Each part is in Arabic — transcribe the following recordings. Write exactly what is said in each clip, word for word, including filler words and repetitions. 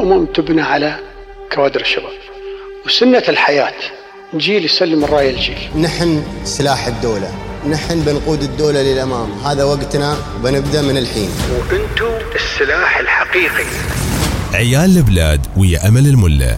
الأمم تبنى على كوادر الشباب، وسنة الحياة جيل يسلم الراية الجيل. نحن سلاح الدولة، نحن بنقود الدولة للأمام، هذا وقتنا وبنبدأ من الحين. وأنتم السلاح الحقيقي. عيال البلاد ويا أمل الملا.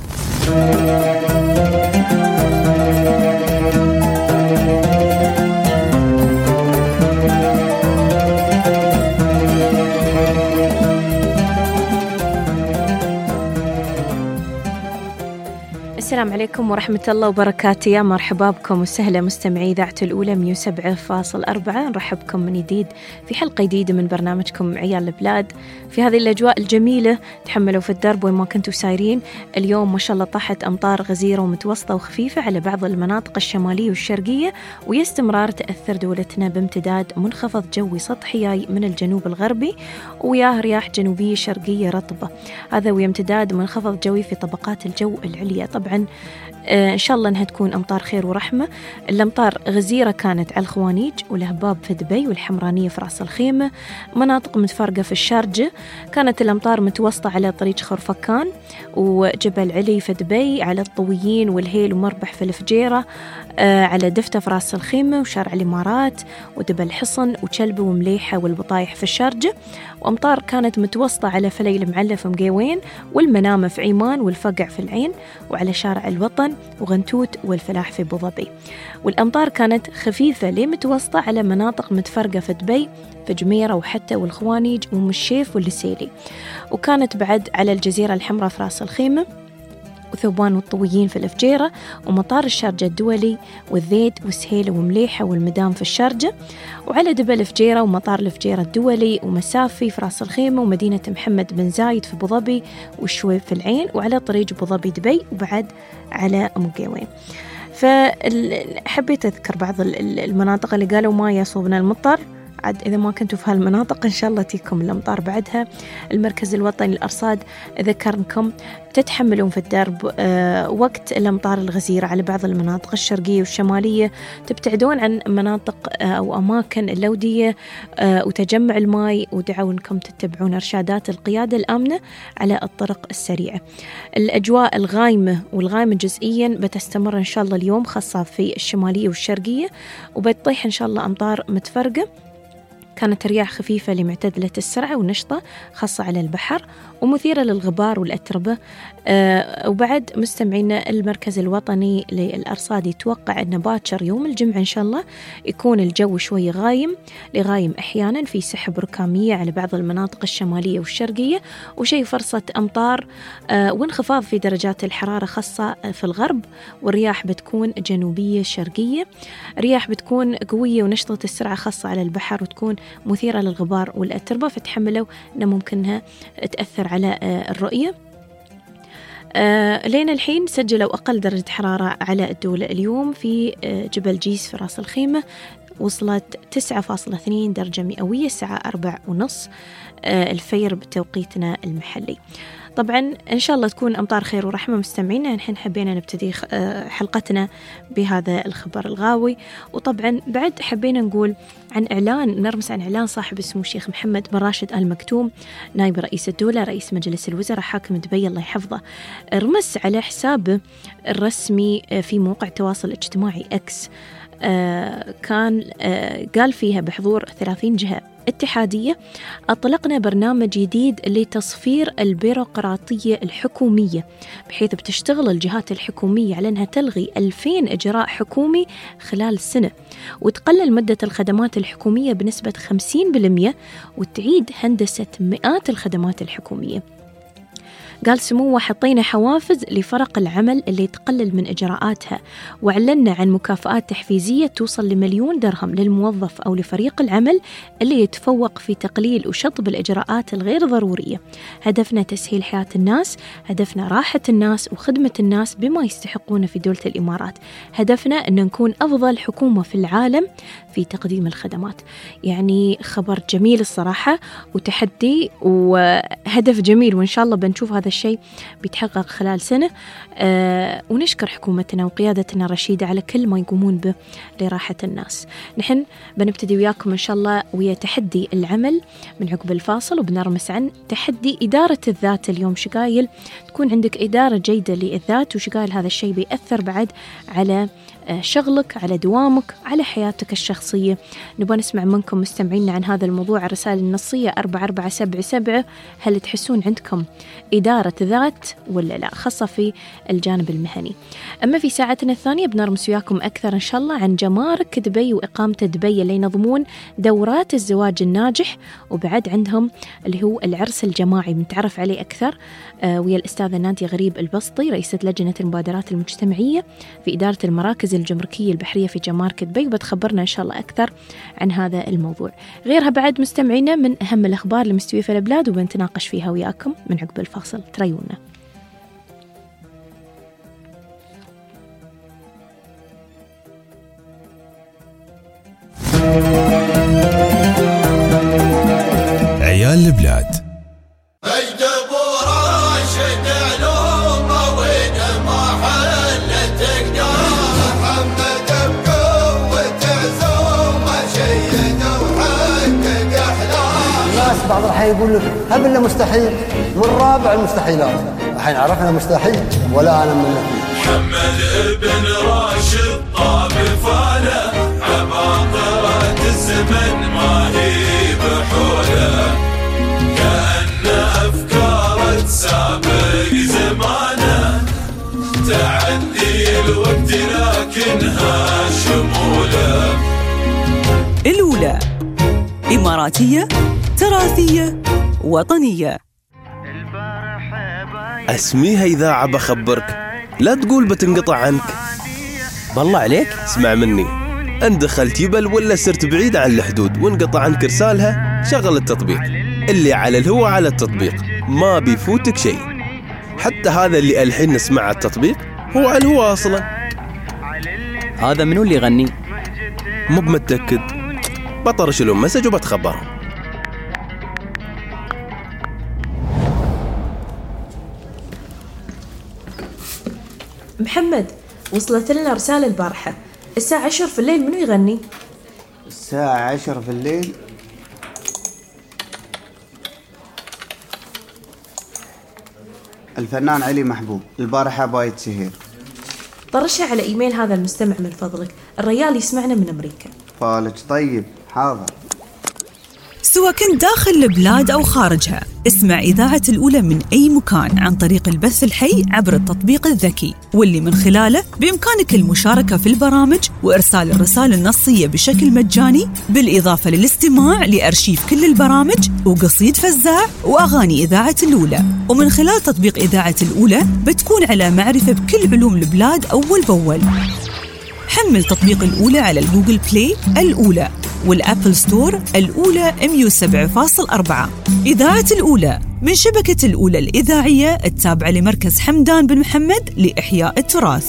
السلام عليكم ورحمة الله وبركاته، يا مرحبا بكم وسهلا مستمعي إذاعة الأولى مية وسبعة فاصل أربعة. نرحب بكم من جديد في حلقة جديدة من برنامجكم عيال البلاد. في هذه الأجواء الجميلة تحملوا في الدرب وين ما كنتوا سايرين. اليوم ما شاء الله طاحت أمطار غزيرة ومتوسطة وخفيفة على بعض المناطق الشمالية والشرقية، ويستمرار تأثر دولتنا بامتداد منخفض جوي سطحي جاي من الجنوب الغربي وياه رياح جنوبية شرقية رطبة، هذا ويمتداد منخفض جوي في طبقات الجو العليا. طبعا آه إن شاء الله أنها تكون أمطار خير ورحمة. الأمطار غزيرة كانت على الخوانيج والهباب في دبي والحمرانية في رأس الخيمة، مناطق متفرقة في الشارجة. كانت الأمطار متوسطة على طريق خرفكان وجبل علي في دبي، على الطويين والهيل ومربح في الفجيرة، آه على دفتة في رأس الخيمة وشارع الإمارات ودبل حصن وشلبة ومليحة والبطايح في الشارجة. وأمطار كانت متوسطة على فليل معلف ومقيوين والمنامة في عيمان والفقع في العين وعلى شارع الوطن وغنتوت والفلاح في أبو ظبي. والأمطار كانت خفيفة لمتوسطة على مناطق متفرقة في دبي في جميرة وحتى والخوانيج ومشيف واللسيلي، وكانت بعد على الجزيرة الحمراء في رأس الخيمة وثوبان والطويين في الفجيرة ومطار الشارجة الدولي والذيد وسهيلة ومليحة والمدام في الشارجة، وعلى دبل الفجيرة ومطار الفجيرة الدولي ومسافي في رأس الخيمة ومدينة محمد بن زايد في أبو ظبي والشويب في العين وعلى طريق أبو ظبي دبي وبعد على مقيوين. فحبيت أذكر بعض المناطق اللي قالوا ما يصوبنا المطر، عاد إذا ما كنتوا في هالمناطق إن شاء الله تيكم الأمطار بعدها. المركز الوطني للأرصاد ذكرنكم تتحملون في الدرب أه وقت الأمطار الغزيرة على بعض المناطق الشرقية والشمالية، تبتعدون عن مناطق أه أو أماكن اللودية أه وتجمع الماء، ودعوا أنكم تتبعون إرشادات القيادة الآمنة على الطرق السريعة. الأجواء الغايمة والغايمة جزئيا بتستمر إن شاء الله اليوم، خاصة في الشمالية والشرقية، وبتطيح إن شاء الله أمطار متفرقة. كانت رياح خفيفة لمعتدلة السرعة ونشطة خاصة على البحر ومثيرة للغبار والأتربة. أه وبعد مستمعينا المركز الوطني للأرصاد يتوقع أن باكر يوم الجمعة إن شاء الله يكون الجو شوي غايم لغايم أحيانا، في سحب ركامية على بعض المناطق الشمالية والشرقية وشيء فرصة أمطار أه وانخفاض في درجات الحرارة خاصة في الغرب، والرياح بتكون جنوبية شرقية. رياح بتكون قوية ونشطة السرعة خاصة على البحر وتكون مثيرة للغبار والأتربة، فتحملوا أنه ممكنها تأثر على الرؤية. آه لين الحين سجلوا أقل درجة حرارة على الدولة اليوم في آه جبل جيس في رأس الخيمة، وصلت تسعة فاصلة اثنين درجة مئوية الساعة أربع ونص آه الفير بتوقيتنا المحلي. طبعا إن شاء الله تكون أمطار خير ورحمة مستمعينا. نحن حبينا نبتدي حلقتنا بهذا الخبر الغاوي، وطبعا بعد حبينا نقول عن إعلان نرمس عن إعلان صاحب اسمه الشيخ محمد بن راشد آل مكتوم نائب رئيس الدولة رئيس مجلس الوزراء حاكم دبي الله يحفظه، رمس على حسابه الرسمي في موقع التواصل الاجتماعي إكس، آه كان آه قال فيها بحضور ثلاثين جهة اتحادية أطلقنا برنامج جديد لتصفير البيروقراطية الحكومية، بحيث بتشتغل الجهات الحكومية على أنها تلغي ألفين إجراء حكومي خلال سنة، وتقلل مدة الخدمات الحكومية بنسبة خمسين بالمئة، وتعيد هندسة مئات الخدمات الحكومية. قال سموه حطينا حوافز لفرق العمل اللي تقلل من إجراءاتها، وأعلنا عن مكافآت تحفيزية توصل لمليون درهم للموظف أو لفريق العمل اللي يتفوق في تقليل وشطب الإجراءات الغير ضرورية. هدفنا تسهيل حياة الناس، هدفنا راحة الناس وخدمة الناس بما يستحقون في دولة الإمارات، هدفنا أن نكون أفضل حكومة في العالم في تقديم الخدمات. يعني خبر جميل الصراحة وتحدي، وهذا هدف جميل، وإن شاء الله بنشوف هذا الشيء بيتحقق خلال سنة. آه ونشكر حكومتنا وقيادتنا الرشيدة على كل ما يقومون به لراحة الناس. نحن بنبتدي وياكم إن شاء الله ويا تحدي العمل من عقب الفاصل، وبنرمس عن تحدي إدارة الذات. اليوم شقايل تكون عندك إدارة جيدة للذات، وشقايل هذا الشيء بيأثر بعد على شغلك، على دوامك، على حياتك الشخصية. نبغى نسمع منكم مستمعينا عن هذا الموضوع. الرسائل النصية أربعة أربعة سبعة سبعة. هل تحسون عندكم إدارة ذات ولا لا، خاصة في الجانب المهني؟ أما في ساعتنا الثانية بنرمس وياكم أكثر إن شاء الله عن جمارك دبي وإقامة دبي اللي ينظمون دورات الزواج الناجح، وبعد عندهم اللي هو العرس الجماعي بنتعرف عليه أكثر آه ويا الأستاذة نادية غريب البسطي، رئيسة لجنة المبادرات المجتمعية في إدارة المراكز الجمركية البحرية في جمارك دبي، وبتخبرنا إن شاء الله أكثر عن هذا الموضوع. غيرها بعد مستمعينا من أهم الأخبار اللي مستوية في البلاد، وبنتناقش فيها وياكم من عقب الفاصل. تريونا. عيال البلاد. بعض الحين يقول لك هب إلا مستحيل، من رابع المستحيلات. الحين عرفنا مستحيل ولا أنا من نفسي. محمد ابن راشد طاب فاله، عباقرة الزمن ما هي بحوله، كأن أفكار تسابق زمانه، تعدي الوقت لكنها شموله. الأولى إماراتية تراثية وطنية. اسميها إذاعة بخبرك، لا تقول بتنقطع عنك. بالله عليك اسمع مني، ان دخلت يبل ولا صرت بعيد عن الحدود وانقطع عنك رسالها، شغل التطبيق اللي على الهوا على التطبيق، ما بيفوتك شيء. حتى هذا اللي الحين نسمع التطبيق هو على الهوا اصلا. هذا منو اللي يغني؟ مو بمتأكد، بطرش لهم مسج وبتخبرهم. محمد، وصلت لنا رسالة البارحة الساعة عشر في الليل، منو يغني؟ الساعة عشر في الليل؟ الفنان علي محبوب. البارحة بايت سهير. طرشها على إيميل هذا المستمع من فضلك، الريال يسمعنا من أمريكا. فالك طيب، حاضر. سواء كنت داخل البلاد أو خارجها، اسمع إذاعة الأولى من أي مكان عن طريق البث الحي عبر التطبيق الذكي، واللي من خلاله بإمكانك المشاركة في البرامج وإرسال الرسائل النصية بشكل مجاني، بالإضافة للاستماع لأرشيف كل البرامج وقصيد فزاع وأغاني إذاعة الأولى. ومن خلال تطبيق إذاعة الأولى بتكون على معرفة بكل علوم البلاد أول بأول. حمل تطبيق الأولى على الجوجل بلاي الأولى والأبل ستور الأولى إم يو سبعة فاصلة أربعة. إذاعة الأولى من شبكة الأولى الإذاعية التابعة لمركز حمدان بن محمد لإحياء التراث.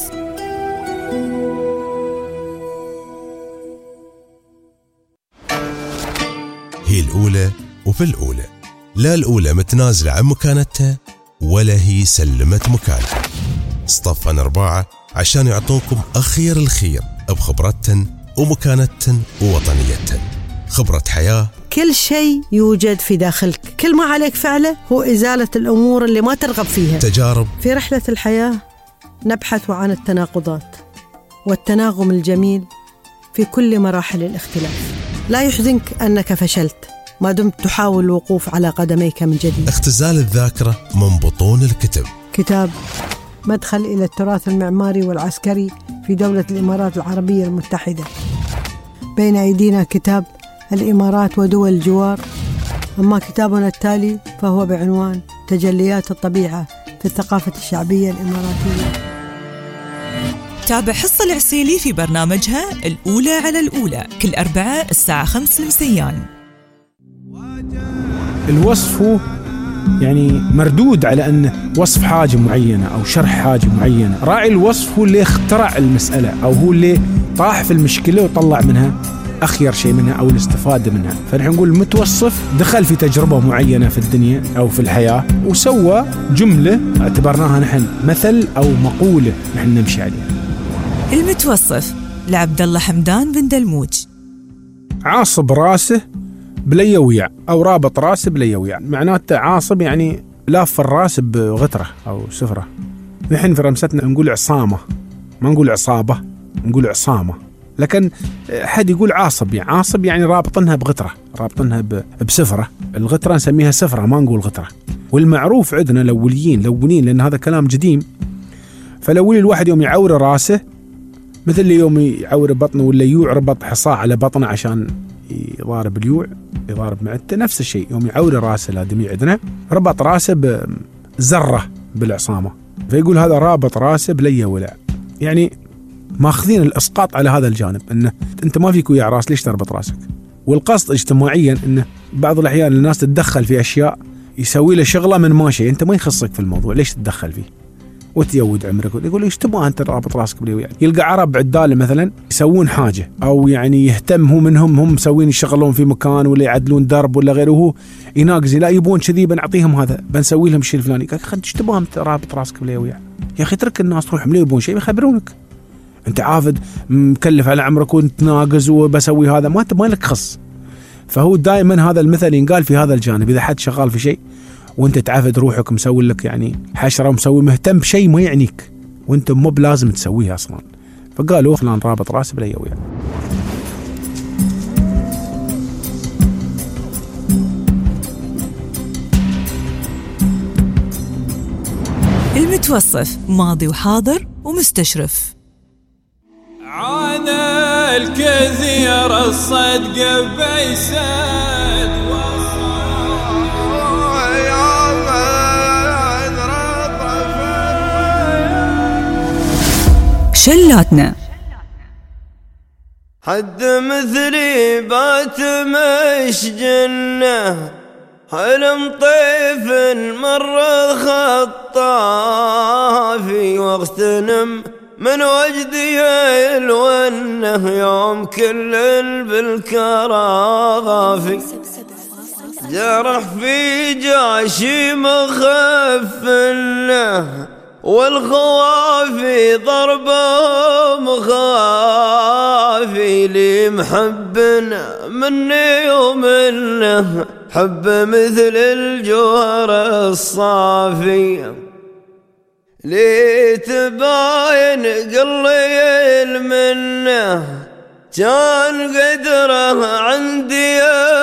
هي الأولى وفي الأولى، لا الأولى متنازلة عن مكانتها ولا هي سلمت مكانها. اصطفن أربعة عشان يعطوكم أخير الخير بخبرتن ومكانتن ووطنيتن. خبرة حياة، كل شيء يوجد في داخلك، كل ما عليك فعله هو إزالة الأمور اللي ما ترغب فيها. تجارب في رحلة الحياة نبحث عن التناقضات والتناغم الجميل في كل مراحل الاختلاف. لا يحزنك أنك فشلت ما دمت تحاول الوقوف على قدميك من جديد. اختزال الذاكرة من بطون الكتب. كتاب مدخل إلى التراث المعماري والعسكري في دولة الإمارات العربية المتحدة. بين أيدينا كتاب الإمارات ودول الجوار، أما كتابنا التالي فهو بعنوان تجليات الطبيعة في الثقافة الشعبية الإماراتية. تابع حصة العسيلي في برنامجها الأولى على الأولى كل أربعاء الساعة خمس مساءً. الوصف هو يعني مردود على أنه وصف حاجة معينة أو شرح حاجة معينة. راعي الوصف هو اللي اخترع المسألة أو هو اللي طاح في المشكلة وطلع منها أخير شيء منها أو الاستفادة منها. فنحن نقول المتوصف دخل في تجربة معينة في الدنيا أو في الحياة وسوى جملة اعتبرناها نحن مثل أو مقولة نحن نمشي عليها. المتوصف لعبد الله حمدان بن دلموج. عاصب راسه بليويع أو رابط راسه بليويع، معناته عاصب يعني لاف الراس بغترة أو سفرة. نحن في رمستنا نقول عصامة، ما نقول عصابة، نقول عصامة. لكن حد يقول عاصب، يعني عاصب يعني رابطنها بغترة، رابطنها بسفرة. الغترة نسميها سفرة، ما نقول غترة. والمعروف عندنا الأوليين لونين، لأن هذا كلام قديم. فالأولي الواحد يوم يعور راسه مثل اللي يوم يعور بطنه ولا يربط حصاة على بطنه عشان يضارب اليوع، يضارب معدته، نفس الشيء يوم يعور راسه الآدمي عندنا ربط راسه بزرة بالعصامة، فيقول هذا رابط راسه بلية ولع. يعني ماخذين الإسقاط على هذا الجانب، أنه أنت ما فيك ويا راس، ليش تربط راسك؟ والقصد اجتماعيا أنه بعض الأحيان الناس تتدخل في أشياء يسوي له شغلة من ما شيء، أنت ما يخصك في الموضوع، ليش تتدخل فيه وتيود عمرك؟ يقول ايش تبغى انت رابط راسك بليه؟ يعني يلقى عرب عداله مثلا يسوون حاجه او يعني يهتم هو منهم، هم مسوين يشغلون في مكان ولا يعدلون درب ولا غيره، وهو يناقز لا يبون كذي، بنعطيهم هذا، بنسوي لهم الشيء الفلاني. قال ايش تبغى انت رابط راسك بليه؟ يعني يا اخي اترك الناس تروح ليه يبون شيء يخبرونك، انت عافد مكلف على عمرك وانت ناقز وبسوي هذا، ما انت ما لك خص. فهو دائما هذا المثل ينقال في هذا الجانب، اذا حد شغال في شيء وانت تعافد روحك مسوي لك يعني حشرة ومسوي مهتم بشيء ما يعنيك وانت مو بلازم تسويه اصلا، فقالوا فلان رابط راسه بليويع. المتوصف ماضي وحاضر ومستشرف. عاد الكثير الصدق بيسد شلاتنا. حد مثلي بات مش جنة، حلم طيف مرة خطافي واغتنم من وجدي الونه يوم كل بالكرافي، جرح في جاشي مخفنه والخوافي ضربه مخافي، لي محبنا مني ومنه حب مثل الجوهر الصافي، لي تباين قلي المنه كان قدره عندي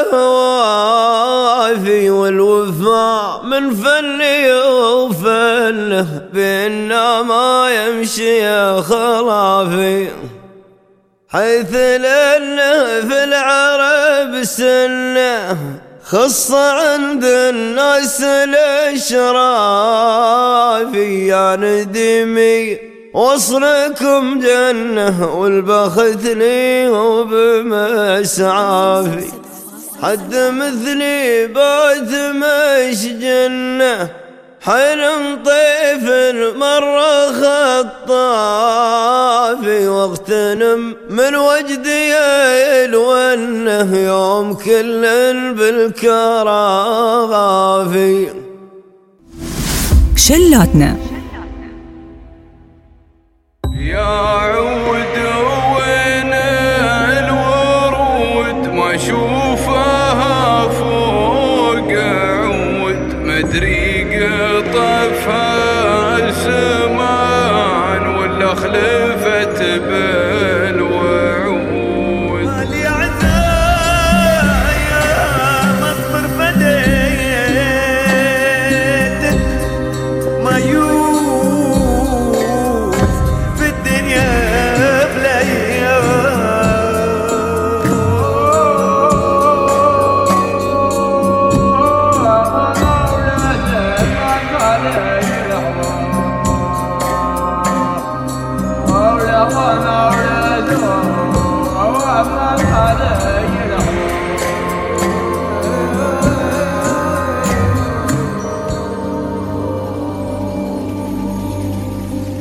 وافي، والوفاء من فني وفنه بيننا ما يمشي خلافي، حيث لأنه في العرب سنه خص عند الناس الاشرافي، يا ندمي وصلكم جنة والبخت لي وبمسعافي، حد مثلي بات مش جنة حلم طيف مرة خطافي، واغتنم من وجدي الونه يوم كل بالكرافي. شلاتنا. يا عود وين الورود ما اشوفها فوق عود، مدري قطفها الزمان ولا خلفت بالوعود، مالي عزايا مصبر فديت ما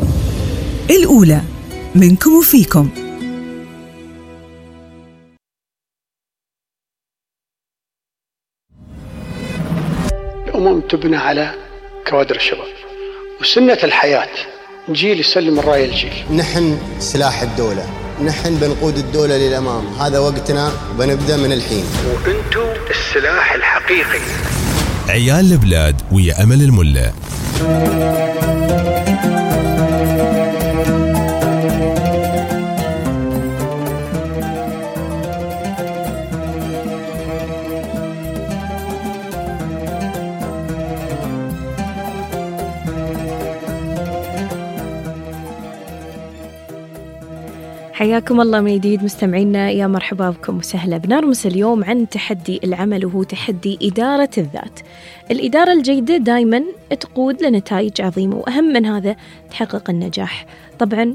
الأولى منكم وفيكم. تبنى على كوادر الشباب. وسنة الحياة جيل يسلم الراية الجيل. نحن سلاح الدولة، نحن بنقود الدولة للأمام، هذا وقتنا وبنبدأ من الحين. وأنتم السلاح الحقيقي. عيال البلاد ويا أمل الملا. حياكم الله من جديد مستمعينا، يا مرحبا بكم وسهلا. بنرمس اليوم عن تحدي العمل، وهو تحدي إدارة الذات. الإدارة الجيدة دايما تقود لنتائج عظيمة، وأهم من هذا تحقق النجاح. طبعا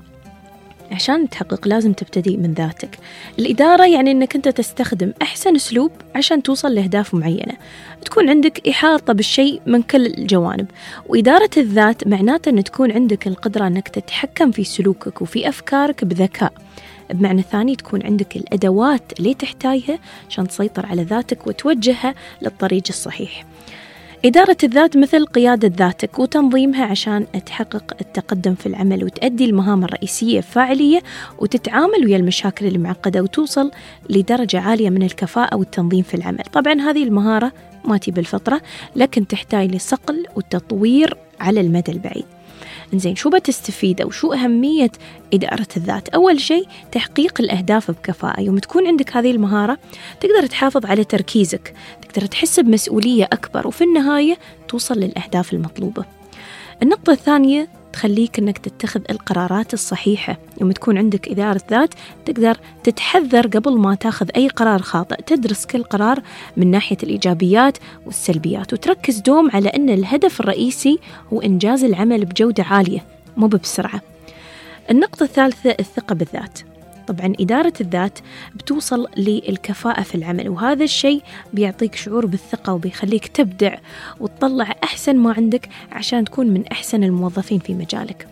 عشان تحقق لازم تبتدي من ذاتك. الإدارة يعني أنك أنت تستخدم أحسن أسلوب عشان توصل لأهداف معينة، تكون عندك إحاطة بالشيء من كل الجوانب. وإدارة الذات معناته أن تكون عندك القدرة أنك تتحكم في سلوكك وفي أفكارك بذكاء. بمعنى ثاني تكون عندك الأدوات اللي تحتاجها عشان تسيطر على ذاتك وتوجهها للطريق الصحيح. إدارة الذات مثل قيادة ذاتك وتنظيمها عشان تحقق التقدم في العمل وتؤدي المهام الرئيسية بفاعلية، وتتعامل ويا المشاكل المعقدة وتوصل لدرجة عالية من الكفاءة والتنظيم في العمل. طبعا هذه المهارة ما تجي بالفطرة، لكن تحتاج لصقل وتطوير على المدى البعيد. إنزين، شو بتستفيد أو شو أهمية إدارة الذات؟ أول شيء تحقيق الأهداف بكفاءة. يوم تكون عندك هذه المهارة تقدر تحافظ على تركيزك، تقدر تحس بمسؤولية أكبر، وفي النهاية توصل للأهداف المطلوبة. النقطة الثانية تخليك أنك تتخذ القرارات الصحيحة. يوم تكون عندك إدارة ذات تقدر تتحذر قبل ما تاخذ أي قرار خاطئ، تدرس كل قرار من ناحية الإيجابيات والسلبيات، وتركز دوم على أن الهدف الرئيسي هو إنجاز العمل بجودة عالية مو بسرعة. النقطة الثالثة الثقة بالذات. طبعا إدارة الذات بتوصل للكفاءة في العمل، وهذا الشيء بيعطيك شعور بالثقة وبيخليك تبدع وتطلع أحسن ما عندك عشان تكون من أحسن الموظفين في مجالك.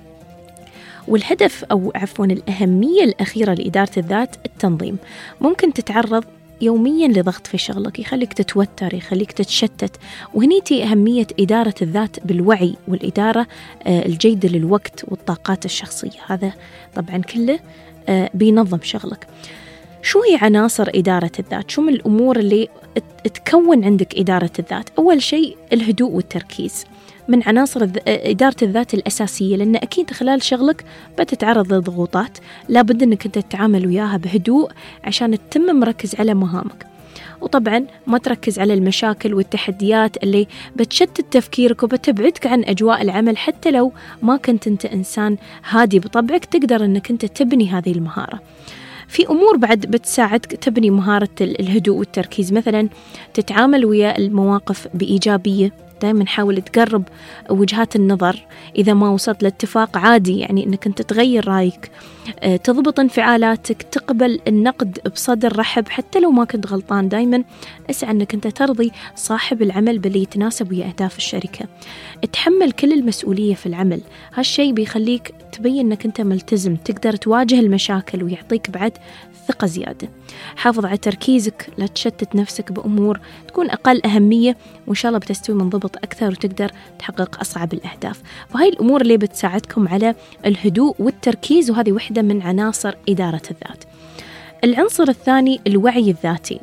والهدف أو عفوا الأهمية الأخيرة لإدارة الذات التنظيم. ممكن تتعرض يوميا لضغط في شغلك يخليك تتوتر، يخليك تتشتت، وهنيتي أهمية إدارة الذات بالوعي والإدارة الجيدة للوقت والطاقات الشخصية. هذا طبعا كله بينظم شغلك. شو هي عناصر إدارة الذات؟ شو من الأمور اللي تكون عندك إدارة الذات؟ أول شيء الهدوء والتركيز من عناصر إدارة الذات الأساسية، لأن أكيد خلال شغلك بتتعرض لضغوطات، لابد أنك أنت تتعامل وياها بهدوء عشان تتم مركز على مهامك. وطبعا ما تركز على المشاكل والتحديات اللي بتشتت تفكيرك وبتبعدك عن أجواء العمل. حتى لو ما كنت أنت إنسان هادي بطبعك تقدر أنك أنت تبني هذه المهارة. في أمور بعد بتساعدك تبني مهارة الهدوء والتركيز، مثلا تتعامل ويا المواقف بإيجابية، دائما حاول تقرب وجهات النظر. إذا ما وصلت لاتفاق عادي يعني أنك أنت تغير رأيك، تضبط انفعالاتك، تقبل النقد بصدر رحب حتى لو ما كنت غلطان. دائما اسعى أنك أنت ترضي صاحب العمل باللي يتناسب ويا أهداف الشركة. تحمل كل المسؤولية في العمل، هالشيء بيخليك تبين أنك أنت ملتزم، تقدر تواجه المشاكل ويعطيك بعد ثقة زيادة. حافظ على تركيزك، لا تشتت نفسك بأمور تكون أقل أهمية، وإن شاء الله بتستوي منضبط أكثر وتقدر تحقق أصعب الأهداف. وهاي الأمور اللي بتساعدكم على الهدوء والتركيز، وهذه واحدة من عناصر إدارة الذات. العنصر الثاني الوعي الذاتي.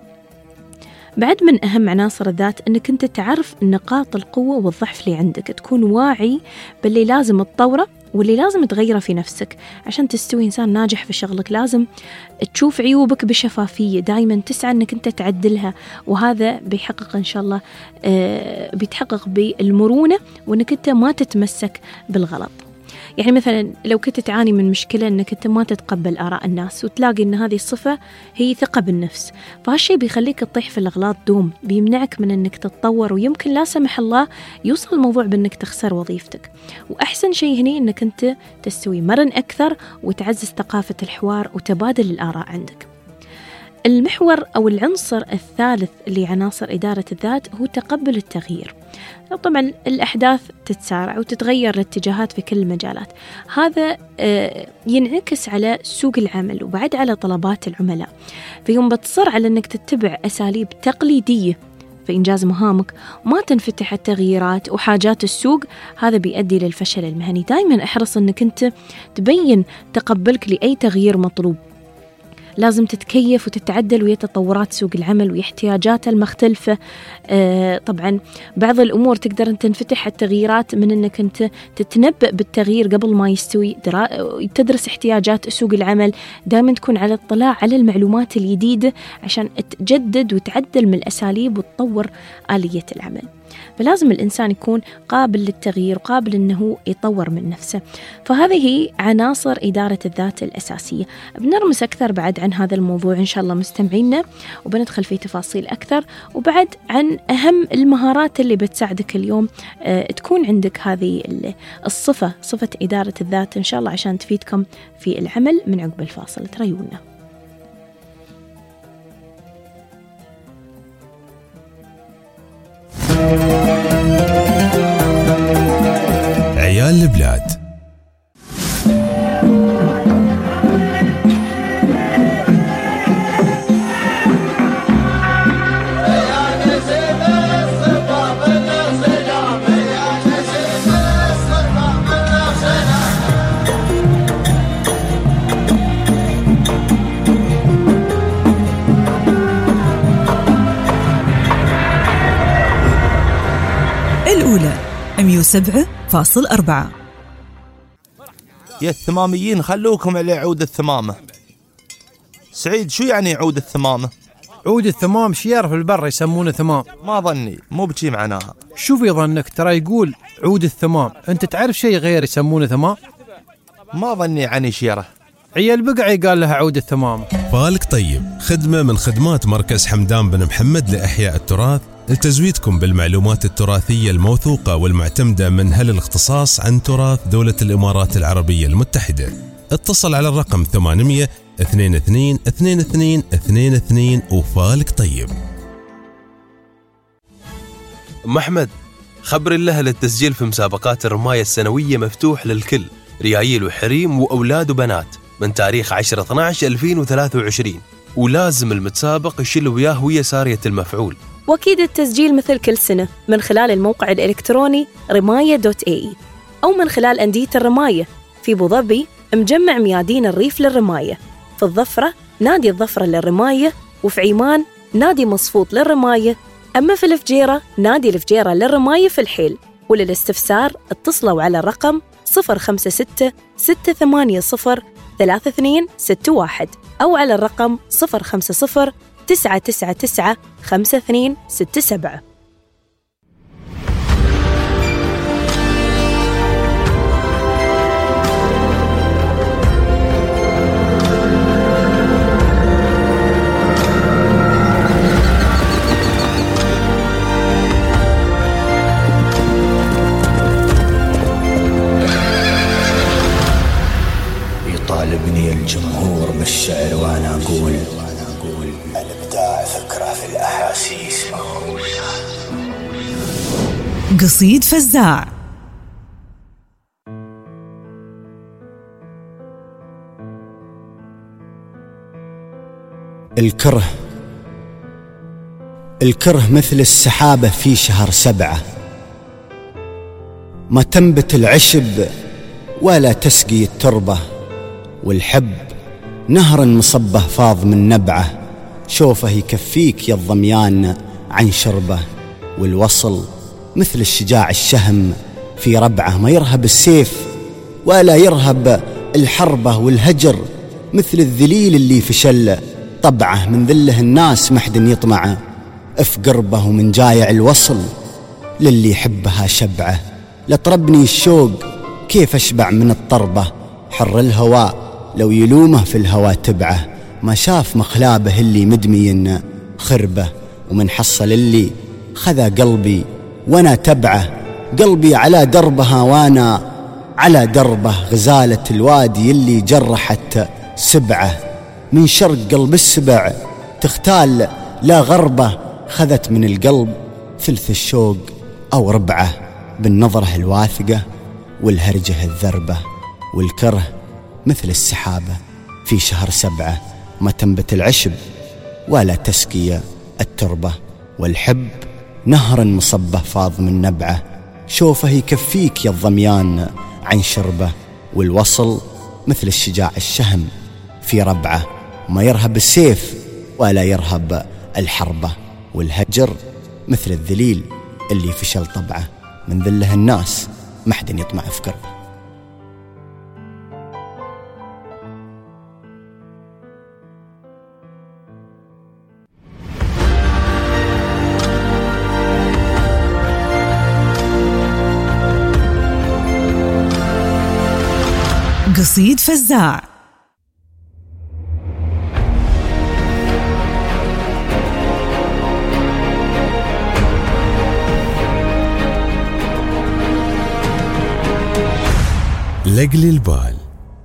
بعد من أهم عناصر الذات أنك أنت تعرف نقاط القوة والضعف اللي عندك، تكون واعي باللي لازم تطوره واللي لازم تغيره في نفسك عشان تستوي إنسان ناجح في شغلك. لازم تشوف عيوبك بشفافية، دائما تسعى أنك أنت تعدلها، وهذا بيحقق إن شاء الله بيتحقق بالمرونة وأنك أنت ما تتمسك بالغلط. يعني مثلا لو كنت تعاني من مشكلة أنك أنت ما تتقبل آراء الناس، وتلاقي أن هذه الصفة هي ثقة بالنفس، فهالشي بيخليك تطيح في الأغلاط دوم، بيمنعك من أنك تتطور، ويمكن لا سمح الله يوصل الموضوع بأنك تخسر وظيفتك. وأحسن شيء هنا أنك أنت تستوي مرن أكثر وتعزز ثقافة الحوار وتبادل الآراء عندك. المحور أو العنصر الثالث لعناصر إدارة الذات هو تقبل التغيير. طبعا الأحداث تتسارع وتتغير الاتجاهات في كل المجالات، هذا ينعكس على سوق العمل وبعد على طلبات العملاء. فيوم بتصر على أنك تتبع أساليب تقليدية في إنجاز مهامك وما تنفتح التغييرات وحاجات السوق، هذا بيؤدي للفشل المهني. دائما احرص أنك أنت تبين تقبلك لأي تغيير مطلوب. لازم تتكيف وتتعدل ويا تطورات سوق العمل واحتياجاته المختلفة. آه طبعا بعض الأمور تقدر أن تنفتح التغييرات من أنك أنت تتنبأ بالتغيير قبل ما يستوي، تدرس احتياجات سوق العمل، دائما تكون على اطلاع على المعلومات الجديدة عشان تجدد وتعدل من الأساليب وتطور آلية العمل. فلازم الإنسان يكون قابل للتغيير وقابل أنه يطور من نفسه. فهذه عناصر إدارة الذات الأساسية. بنرمس أكثر بعد عن هذا الموضوع إن شاء الله مستمعينا، وبندخل في تفاصيل أكثر، وبعد عن أهم المهارات اللي بتساعدك اليوم أه تكون عندك هذه الصفة، صفة إدارة الذات إن شاء الله، عشان تفيدكم في العمل. من عقب الفاصل تريونا. عيال البلاد. الأولى مية وسبعة فاصل أربعة. يا الثماميين خلوكم على عود الثمامة. سعيد، شو يعني عود الثمامة؟ عود الثمام شيار في البر يسمونه ثمام. ما ظني، مو بشي معناها. شو في ظنك؟ ترى يقول عود الثمام. انت تعرف شيء غير يسمونه ثمام؟ ما ظني عني شيره. عيال بقعي قال لها عود الثمام. فالك طيب، خدمة من خدمات مركز حمدان بن محمد لإحياء التراث لتزويدكم بالمعلومات التراثية الموثوقة والمعتمدة من هل الاختصاص عن تراث دولة الإمارات العربية المتحدة. اتصل على الرقم ثمانمية اثنين اثنين اثنين اثنين اثنين اثنين وفالك طيب. أم أحمد، خبر الله للتسجيل في مسابقات الرماية السنوية مفتوح للكل، ريايل وحريم وأولاد وبنات، من تاريخ عشرة اثنا عشر ألفين وثلاثة وعشرين، ولازم المتسابق يشيل وياه ويا سارية المفعول. وأكيد التسجيل مثل كل سنة من خلال الموقع الإلكتروني رماية دوت اي اي، أو من خلال أندية الرماية. في أبو ظبي مجمع ميادين الريف للرماية، في الظفرة نادي الظفرة للرماية، وفي عمان نادي مصفوط للرماية، أما في الفجيرة نادي الفجيرة للرماية في الحيل. وللاستفسار اتصلوا على الرقم صفر خمسة ستة ستة ثمانية صفر ثلاثة اثنين ستة واحد، أو على الرقم صفر خمسة صفر تسعة تسعة تسعة خمسة اثنين ستة سبعة. يطالبني الجمهور بالشعر وانا اقول الابداع فكره في الاحاسيس مغروسه. قصيد فزاع. الكره الكره مثل السحابة في شهر سبعة، ما تنبت العشب ولا تسقي التربة، والحب نهر مصبه فاض من نبعه، شوفه يكفيك يا الضميان عن شربه. والوصل مثل الشجاع الشهم في ربعه، ما يرهب السيف ولا يرهب الحربة، والهجر مثل الذليل اللي فشل طبعه، من ذله الناس محد يطمعه، اف قربه ومن جايع الوصل للي يحبها شبعه. لطربني الشوق كيف اشبع من الطربة، حر الهواء لو يلومه في الهوى تبعه، ما شاف مخلابه اللي مدمي خربه، ومن حصل اللي خذا قلبي وانا تبعه، قلبي على دربها وانا على دربه، غزالة الوادي اللي جرحت سبعه، من شرق قلب السبع تختال لا غربه، خذت من القلب ثلث الشوق أو ربعه، بالنظرة الواثقة والهرجة الذربة. والكره مثل السحابة في شهر سبعة، ما تنبت العشب ولا تسقي التربة، والحب نهر مصبه فاض من نبعه، شوفه يكفيك يا الظميان عن شربه. والوصل مثل الشجاع الشهم في ربعه، ما يرهب السيف ولا يرهب الحربة. والهجر مثل الذليل اللي فشل طبعه، من ذله الناس ما حد يطمع في قربه. قصيد فزاع. لقلي البال.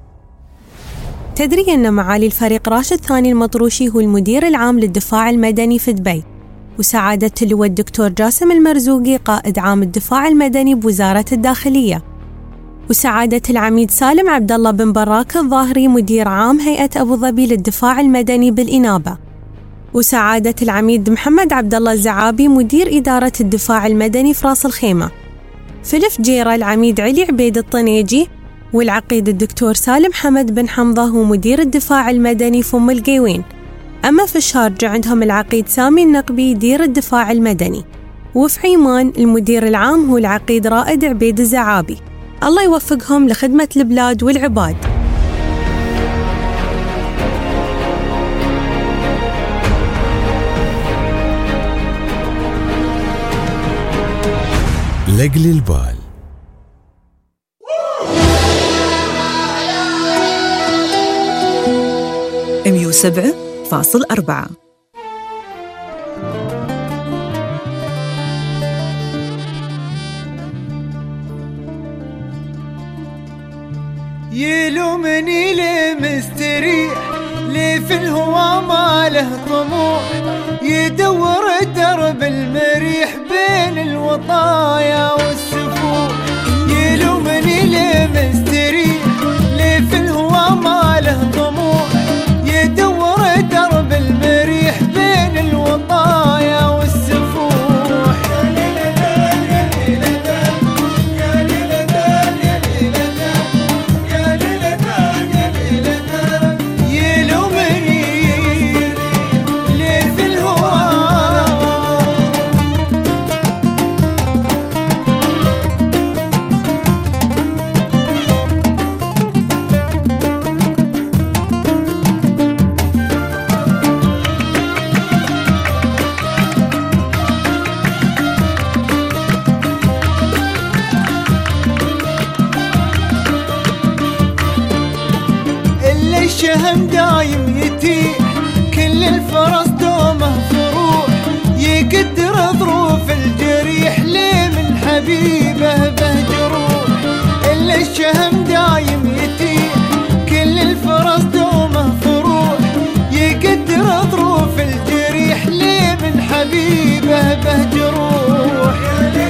تدري أن معالي الفريق راشد ثاني المطروشي هو المدير العام للدفاع المدني في دبي، وسعادة اللواء الدكتور جاسم المرزوقي قائد عام الدفاع المدني بوزارة الداخلية، وسعادة العميد سالم عبد الله بن براك الظاهري مدير عام هيئة أبو ظبي للدفاع المدني بالإنابة، وسعادة العميد محمد عبد الله الزعابي مدير إدارة الدفاع المدني في راس الخيمة. في الفجيرة العميد علي عبيد الطنيجي، والعقيد الدكتور سالم حمد بن حمضة هو مدير الدفاع المدني في أم القيوين. أما في الشارجة عندهم العقيد سامي النقبي يدير الدفاع المدني، وفي عيمان المدير العام هو العقيد رائد عبيد الزعابي. الله يوفقهم لخدمة البلاد والعباد. لقلي البال. مية وسبعة فاصل أربعة. يلومني ليه مستريح، ليه في الهوى ما له طموح، يدور الدرب المريح بين الوطايا والسفوح. يلومني ليه مستريح، ليه في الهوى ما له طموح، يدور الدرب المريح بين الوطايا والسفوح. الشهم دايم يتيح، كل الفرس دومه فروح، يقدر ظروف الجريح ليه من حبيبه به جروح. إلا الشهم دايم يتيح، كل الفرس دومه فروح، يقدر ظروف الجريح ليه من حبيبه به جروح.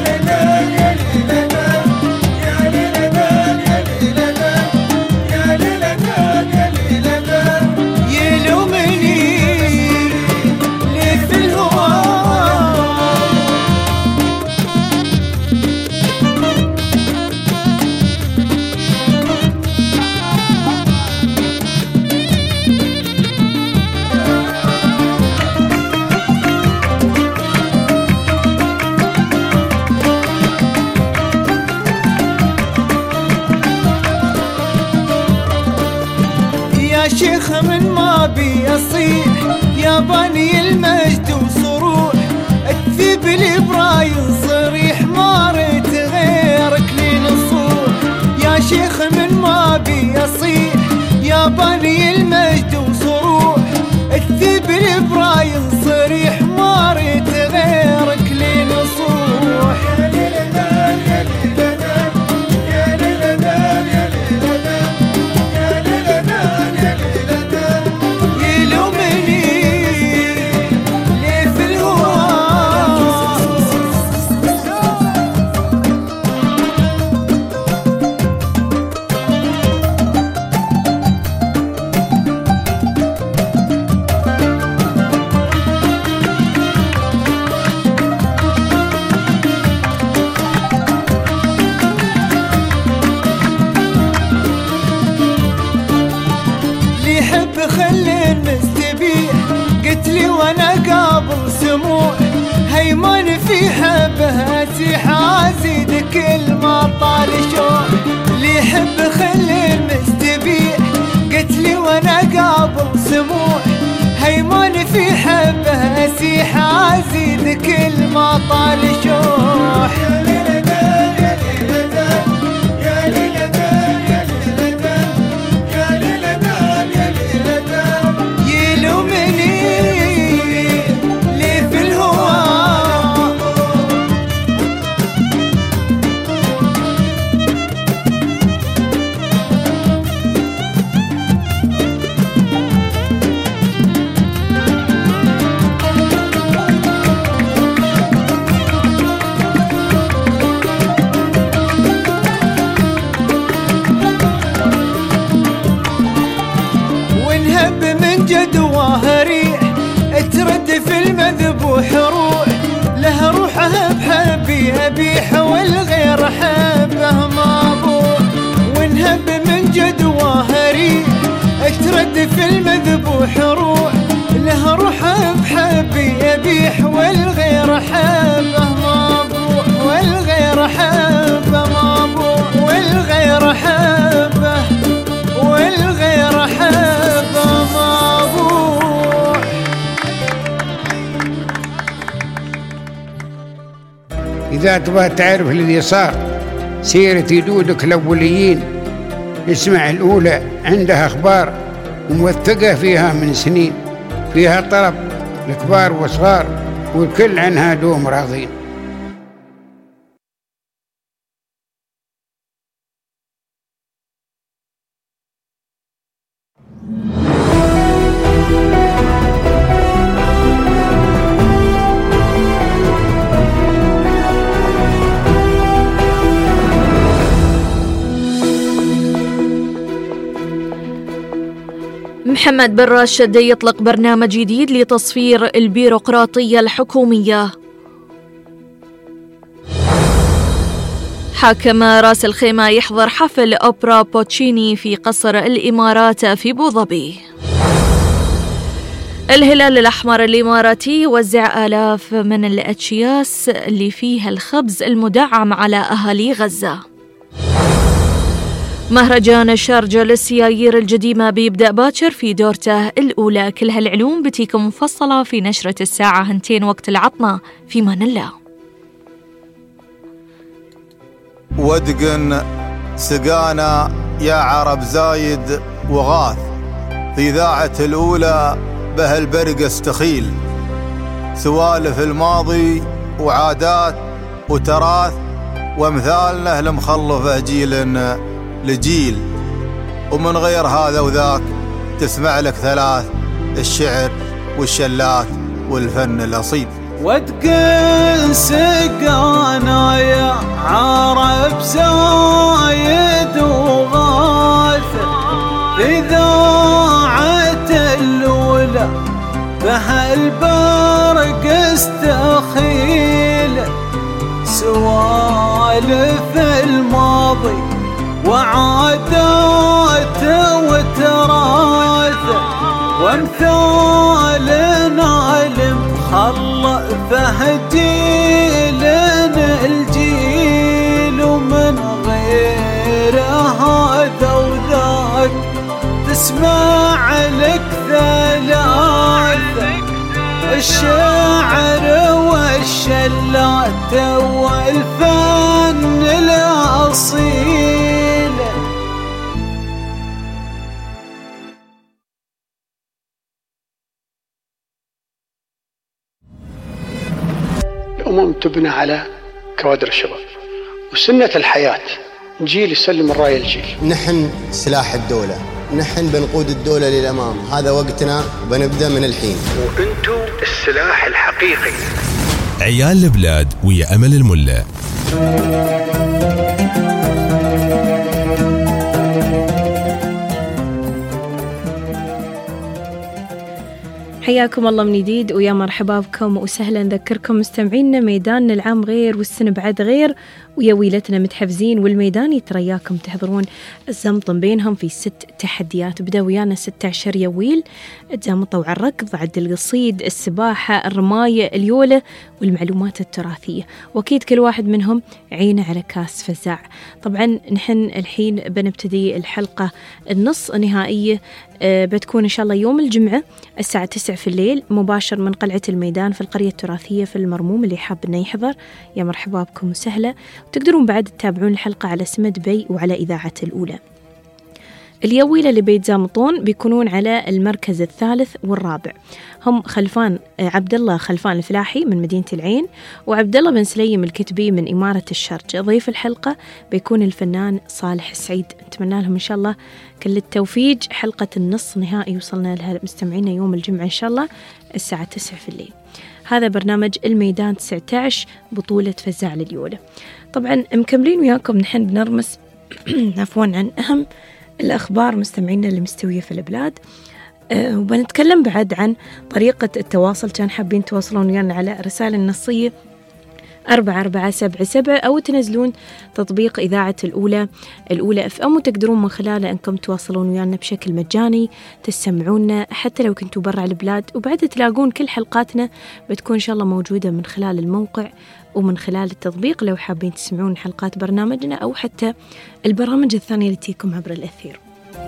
شيخ من ما بي أصيح، يا بني المجد وصروح، اكذب لي براين صريح، ما ريت غيرك لي نصوح. يا شيخ من ما بي أصيح، يا بني المجد وصروح، اكذب لي براين صريح، ما ريت غيرك لي نصوح. في حبه أسيح أزيد كل ما طال شوق اللي يحب خلي المستبيح قتلي وانا قابل سموح هيمان في حبه أسيح أزيد كل ما طال شوق ترد في المذبوح روح له روحه بحبي أبيح والغير حبه مابوح ونهب من جدواه ريح ترد في المذبوح روح له روحه بحبي أبيح والغير حبه مابوح والغير حبه مابوح والغير حبه والغير حبه مابوح. إذا تبغى تعرف الذي صار سيرة جدودك الأوليين اسمع الأولى، عندها أخبار وموثقة فيها من سنين، فيها طلب الكبار والصغار والكل عنها دوم راضين. محمد بن راشد يطلق برنامج جديد لتصفير البيروقراطية الحكومية. حاكم راس الخيمة يحضر حفل أوبرا بوتشيني في قصر الإمارات في أبوظبي. الهلال الأحمر الإماراتي يوزع آلاف من الأكياس اللي فيها الخبز المدعم على أهالي غزة. مهرجان الشارجة للسيايير القديمة بيبدأ باكر في دورته الأولى. كل هالعلوم بتيكم مفصلة في نشرة الساعة هنتين وقت العطنة. في مان الله. ودقن سقانا يا عرب زايد وغاث في إذاعة الأولى بهالبرق استخيل سوالف الماضي وعادات وتراث وامثالنا المخلفة جيل لجيل ومن غير هذا وذاك تسمع لك ثلاث الشعر والشلات والفن الأصيل. وتقل سقانا يا عرب زايد وغاث إذاعة الأولى بهالبرق استخيل سوالف الماضي وعادات وتراث وامثالنا المخلفة جيلنا الجيل ومن غير هذا وذاك تسمع لك ثلاث الشعر والشلات والفن الأصيل. الأمم تبنى على كوادر الشباب وسنة الحياة، جيل يسلم الراية الجيل. نحن سلاح الدولة، نحن بنقود الدولة للأمام، هذا وقتنا وبنبدأ من الحين. وأنتم السلاح الحقيقي. عيال البلاد ويا أمل الملا. حياكم الله من جديد ويا مرحبا بكم وسهلا. نذكركم مستمعينا ميداننا العام غير والسنة بعد غير، ويا ويلتنا متحفزين والميدان يترياكم تحضرون الزمطن بينهم في ست تحديات. بدأ ويانا ستة عشر يويل تزامطوا على الركض، عد القصيد، السباحة، الرماية، اليولة والمعلومات التراثية، وأكيد كل واحد منهم عينه على كاس فزاع. طبعا نحن الحين بنبتدي الحلقة النص نهائية، أه بتكون إن شاء الله يوم الجمعة الساعة تسعة في الليل مباشر من قلعة الميدان في القرية التراثية في المرموم. اللي حاب إنه يحضر يا مرحبا بكم وسهلا، وتقدرون بعد تتابعون الحلقة على سمد بي وعلى إذاعة الأولى. اليويلة اللي بيتزامطون بيكونون على المركز الثالث والرابع، هم خلفان عبد الله خلفان الفلاحي من مدينة العين، وعبد الله بن سليم الكتبي من إمارة الشرج. ضيف الحلقة بيكون الفنان صالح السعيد. نتمنى لهم إن شاء الله كل التوفيق. حلقة النص نهائي وصلنا لها مستمعينا يوم الجمعة إن شاء الله الساعة تسعة في الليل. هذا برنامج الميدان تسعة عشر بطولة فزاع لليولة. طبعا مكملين وياكم نحن بنرمس عفوا عن أهم الأخبار مستمعينا اللي مستوية في البلاد، أه وبنتكلم بعد عن طريقة التواصل. كان حابين تواصلون ويانا على رسالة النصية أربعة أربعة سبعة سبعة أو تنزلون تطبيق إذاعة الأولى الأولى أف أم، وتقدرون من خلاله أنكم تواصلون ويانا بشكل مجاني، تسمعونا حتى لو كنتوا برا البلاد. وبعد تلاقون كل حلقاتنا بتكون إن شاء الله موجودة من خلال الموقع ومن خلال التطبيق لو حابين تسمعون حلقات برنامجنا أو حتى البرامج الثانية اللي تيكم عبر الأثير.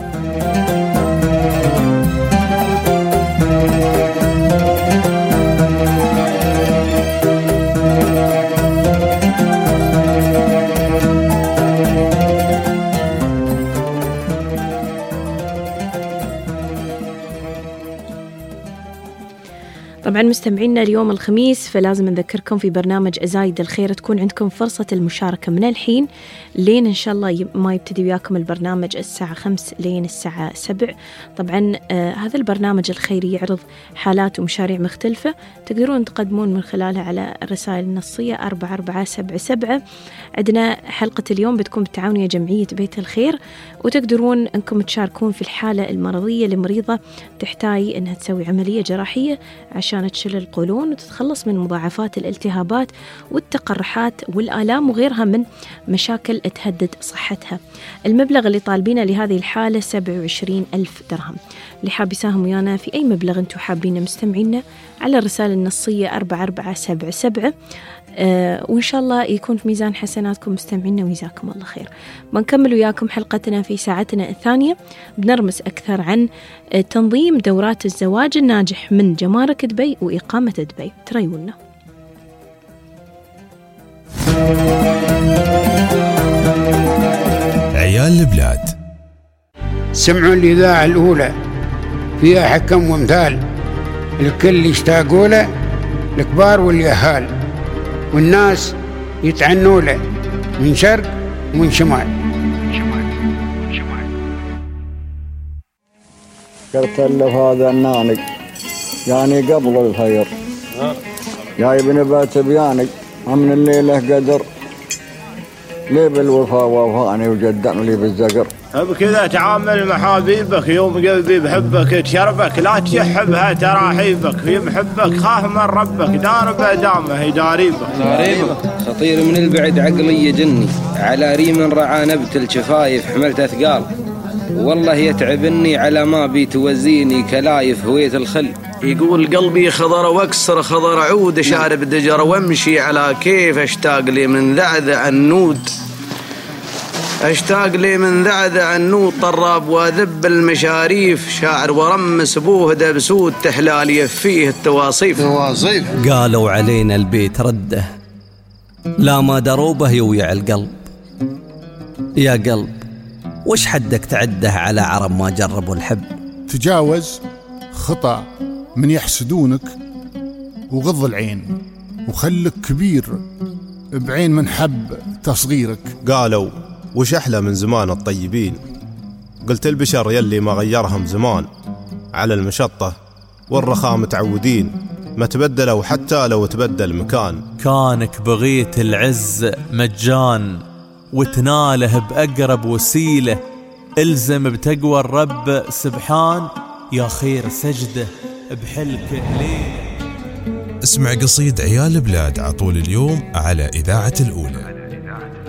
طبعا مستمعينا اليوم الخميس، فلازم نذكركم في برنامج أزايد الخير تكون عندكم فرصة المشاركة من الحين لين إن شاء الله ما يبتدي وياكم البرنامج الساعة خمس لين الساعة سبع. طبعا آه هذا البرنامج الخيري يعرض حالات ومشاريع مختلفة، تقدرون تقدمون من خلالها على الرسائل النصية أربعة أربعة سبعة سبعة. عندنا حلقة اليوم بتكون بالتعاون يا جمعية بيت الخير، وتقدرون أنكم تشاركون في الحالة المرضية لمريضة تحتاج أنها تسوي عملية جراحية عشان تشيل القولون وتتخلص من مضاعفات الالتهابات والتقرحات والآلام وغيرها من مشاكل تهدد صحتها. المبلغ اللي طالبينه لهذه الحالة سبعة وعشرين ألف درهم. اللي حاب يساهم ويانا في أي مبلغ أنتم حابين مستمعينا على الرسالة النصية أربعة أربعة سبعة سبعة، أه وإن شاء الله يكون في ميزان حسناتكم مستمعينا ويجزاكم الله خير. بنكمل وياكم حلقتنا في ساعتنا الثانية، بنرمس أكثر عن تنظيم دورات الزواج الناجح من جمارك دبي وإقامة دبي. تريونا عيال البلاد. سمعوا الإذاعة الأولى فيها حكم وامثال، الكل يشتاقوا له، الكبار واليهال، والناس يتعنوا له من شرق ومن شمال. قلت له هذا الناني يعني قبل الخير يا ابن بات بياني من الليلة قدر لي بالوفا وفاني وجدعني لي بالزقر. بكذا تعامل مع حبيبك، يوم قلبي بحبك تشربك، لا تشحبها تراحيبك، في محبك خاف من ربك، دار بدامه يداريبك. داريبك خطير من البعد عقلي يجني، على ريم رعى نبت الشفايف حملت أثقال، والله يتعبني على ما بيتوزيني كلايف هوية الخل. يقول قلبي خضر واكسر خضر عود، شارب دجر وامشي على كيف، اشتاق لي من ذعذع النود، اشتاق لي من ذعذع النود، طراب وذب المشاريف، شاعر ورمس بوه دبسود، تحلال فيه التواصيف. قالوا علينا البيت رده، لا ما دروبه يويع القلب. يا قلب وش حدك تعده على عرب ما جربوا الحب؟ تجاوز خطأ من يحسدونك وغض العين، وخلك كبير بعين من حب تصغيرك. قالوا وش أحلى من زمان الطيبين، قلت البشر يلي ما غيرهم زمان، على المشطة والرخاء متعودين، ما تبدلوا حتى لو تبدل مكان. كانك بغيت العز مجان وتناله بأقرب وسيلة، الزم بتقوى الرب سبحان، يا خير سجده بحلك ليلة. اسمع قصيد عيال بلاد عطول اليوم على إذاعة الأولى.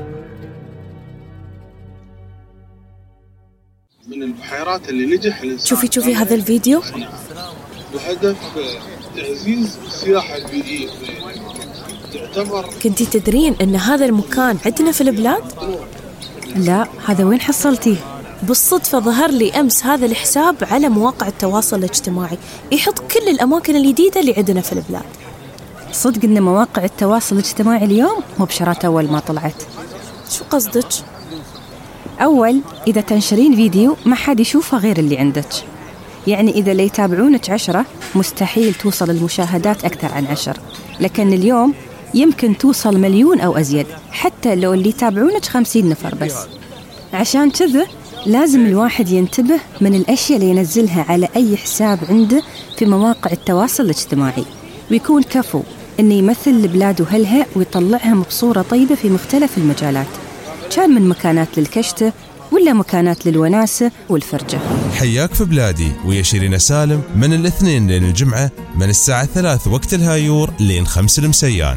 من البحيرات اللي نجح الإنسان. شوفي شوفي هذا الفيديو بهدف تعزيز السياحة البيئية. تعتبر كنتي تدرين ان هذا المكان عندنا في البلاد؟ لا، هذا وين حصلتيه؟ بالصدفة ظهر لي أمس هذا الحساب على مواقع التواصل الاجتماعي، يحط كل الأماكن الجديدة اللي عندنا في البلاد. صدق إن مواقع التواصل الاجتماعي اليوم مبشرات أول ما طلعت. شو قصدك؟ أول، إذا تنشرين فيديو ما حد يشوفه غير اللي عندك، يعني إذا اللي يتابعونك عشرة مستحيل توصل المشاهدات أكثر عن عشر، لكن اليوم يمكن توصل مليون أو أزيد، حتى لو اللي يتابعونك خمسين نفر بس. عشان كذا لازم الواحد ينتبه من الأشياء اللي ينزلها على أي حساب عنده في مواقع التواصل الاجتماعي، ويكون كفو إنه يمثل البلاد وهلها ويطلعها بصورة طيبة في مختلف المجالات، كان من مكانات للكشتة ولا مكانات للوناسة والفرجة. حياك في بلادي ويا شيرين سالم من الاثنين لين الجمعة من الساعة ثلاث وقت الهايور لين خمس المسيان.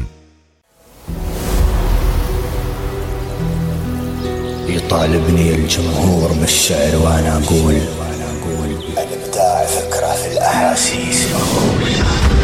يطالبني الجمهور بالشعر وانا اقول الابداع فكرة في الاحاسيس مهووس.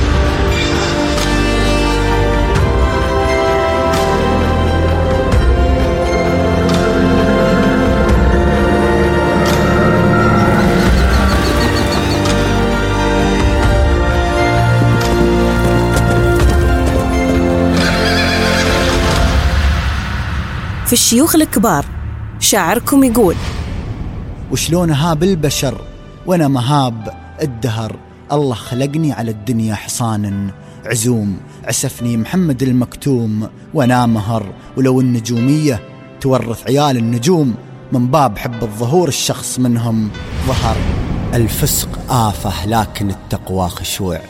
في الشيوخ الكبار شاعركم يقول: وشلون هاب البشر وانا مهاب الدهر، الله خلقني على الدنيا حصان عزوم، عسفني محمد المكتوم وانا مهر، ولو النجومية تورث عيال النجوم، من باب حب الظهور الشخص منهم ظهر. الفسق آفة لكن التقوى خشوع،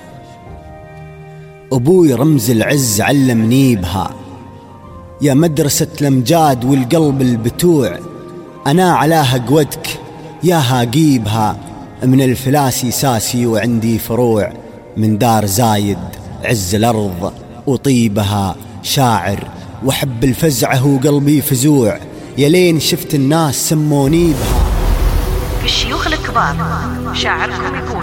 أبوي رمز العز علمني بها، يا مدرسة الأمجاد والقلب البتوع، أنا علاها قودك يا هاقيبها، من الفلاسي ساسي وعندي فروع، من دار زايد عز الأرض وطيبها، شاعر وحب الفزعة وقلبي فزوع، يلين شفت الناس سموني بها. في الشيوخ الكبار شاعركم يقول: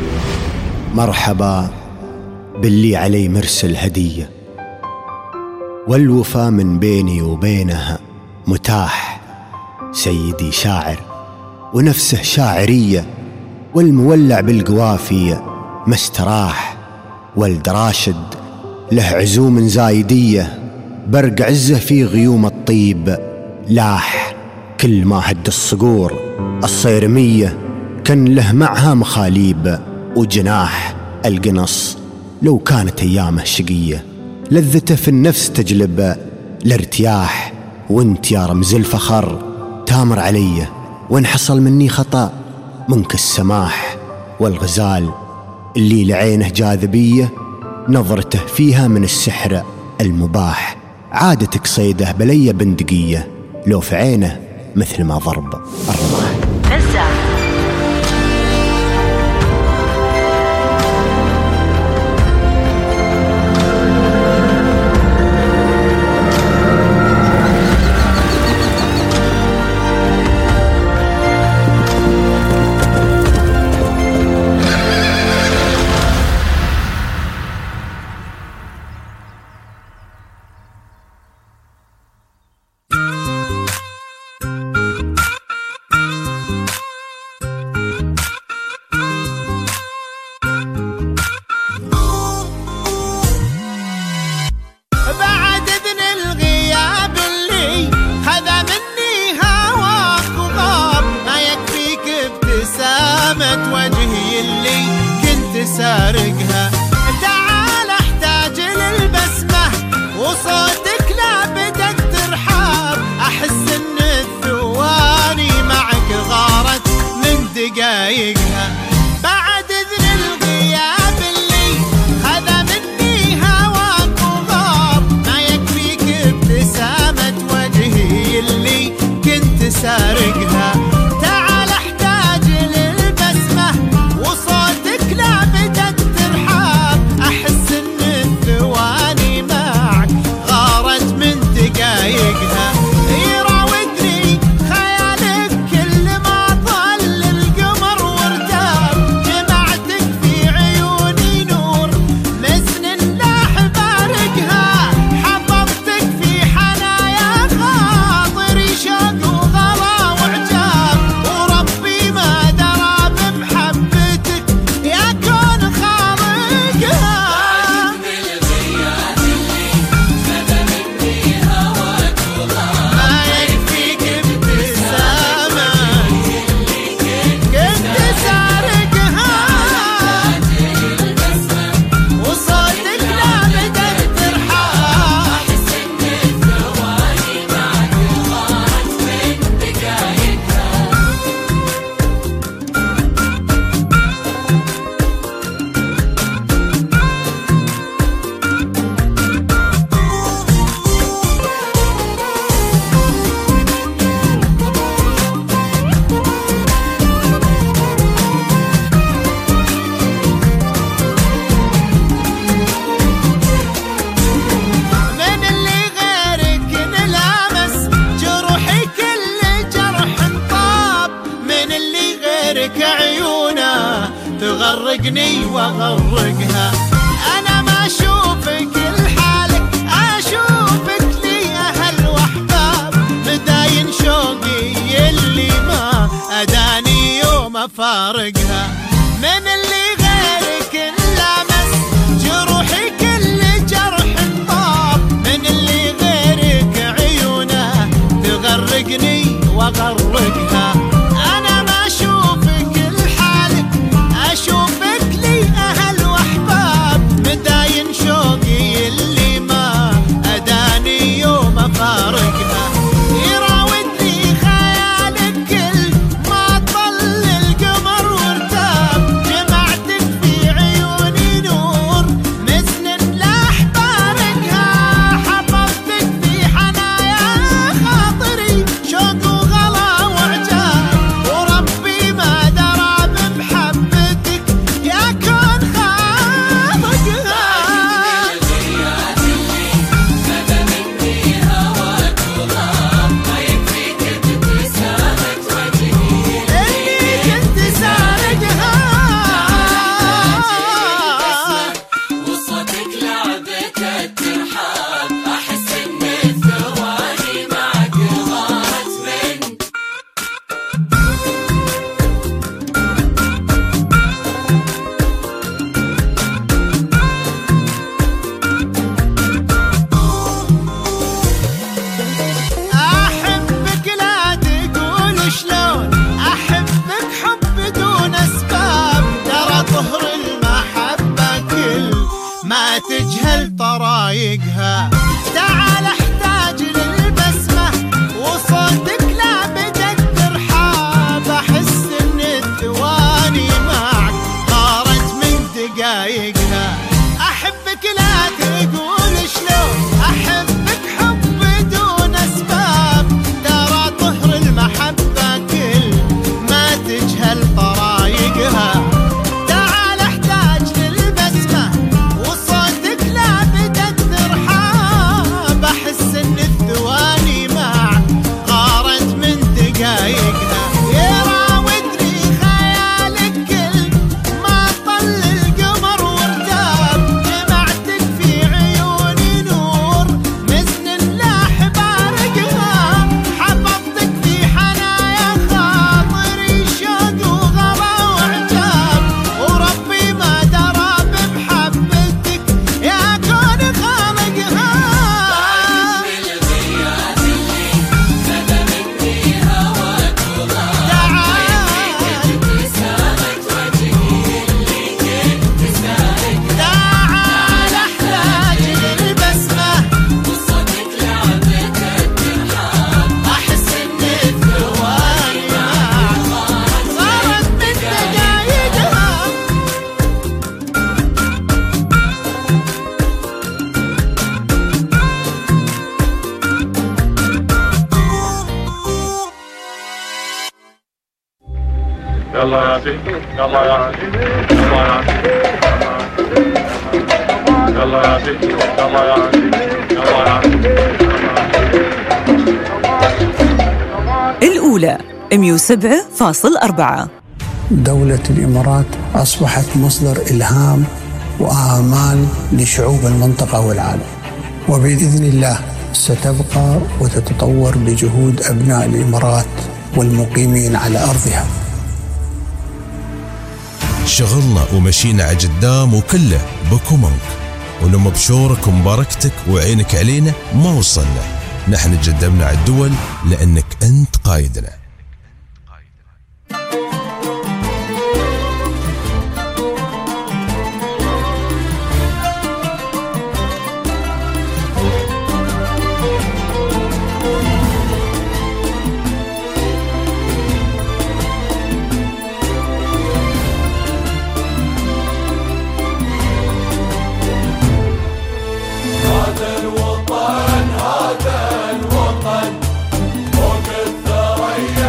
مرحبا باللي علي مرسل هدية، والوفا من بيني وبينها متاح، سيدي شاعر ونفسه شاعرية، والمولع بالقوافية ما استراح، ولد راشد له عزوم زايدية، برق عزه في غيوم الطيب لاح، كل ما هد الصقور الصيرمية كان له معها مخاليب وجناح، القنص لو كانت أيامه شقية لذته في النفس تجلب الارتياح، وانت يا رمز الفخر تامر علي، وان حصل مني خطأ منك السماح، والغزال اللي لعينه جاذبية نظرته فيها من السحر المباح، عادتك صيده بلية بندقية، لو في عينه مثل ما ضرب الرماح. سارقها تعال احتاج للبسمة وصوتك لا بدك ترحاب احس ان الثواني معك غارت من دقايقها بعد اذن الغياب اللي خذ مني هواك وغاب ما يكفيك ابتسامة وجهي اللي كنت سارقها تعال احتاج للبسمة وصوتك لا بدك ترحاب احس ان الثواني معك غارت من دقايقها يراودني خيالك كل ما ظل تغرقني واغرقها. انا ما اشوفك لحالك، اشوفك لي اهل واحباب، مداين شوقي اللي ما اداني يوم افارقها. من اللي غيرك انلمس جروحي كل جرح طاب، من اللي غيرك عيونه تغرقني واغرقها. انا ما اشوفك لحالك، اشوفك لي اهل واحباب، مداين شوقي اللي ما اداني يوم افارقها. يراودني خيالك كل ما طل القمر وارتاب، جمعتك في عيوني نور مثل لاحبارقها. حفظتك في حنايا خاطري شوق وغلا وعجاب، وربي ما درى بمحبتك يا كون خالقها. إني كنت سارقها. وصوتك لعبة الترحاب، أحس إن الثواني معك غارت من أحبك لا تقول شلون، أحبك حب دون أسباب، ترى طهر المحبة كل ما تجهل طرايقها. تعال احتاج للبسمة وصوتك لا بدك ترحاب، أحس إن الثواني معك طارت من دقايقها. أحبك لا تقول شلون، أحبك حب دون أسباب، ترى طهر المحبة كل ما تجهل طرايقها. تعال احتاج للبسمة وصوتك لا بدك ترحاب، أحس إن الثواني معك غارت من دقايقها. يراودني خيالك كل ما طل القمر وارتاب، جمعتك في عيوني نور مثل لاحبارقها. حفظتك في حنايا خاطري شوق وغلا وعجاب، وربي ما درى بمحبتك يا كون خالقها. تعال احتاج للبسمة وصوتك لعبة الترحاب، أحس إن الثواني معك غارت من دقايقها. يلا يا عزيز، يلا يا عزيز، يلا يا عزيز، يلا يا عزيز، يلا يا عزيز، يلا يا عزيز. الأولى مية وسبعة فاصل أربعة. دولة الإمارات أصبحت مصدر إلهام وآمال لشعوب المنطقة والعالم، وبإذن الله ستبقى وتتطور بجهود أبناء الإمارات والمقيمين على أرضها. شغلنا ومشينا على قدام وكله بكومنك، ولما بشورك ومباركتك وعينك علينا ما وصلنا. نحن تقدمنا على الدول لأنك أنت قايدنا. هذا الوطن، هذا الوطن فوق الثريا.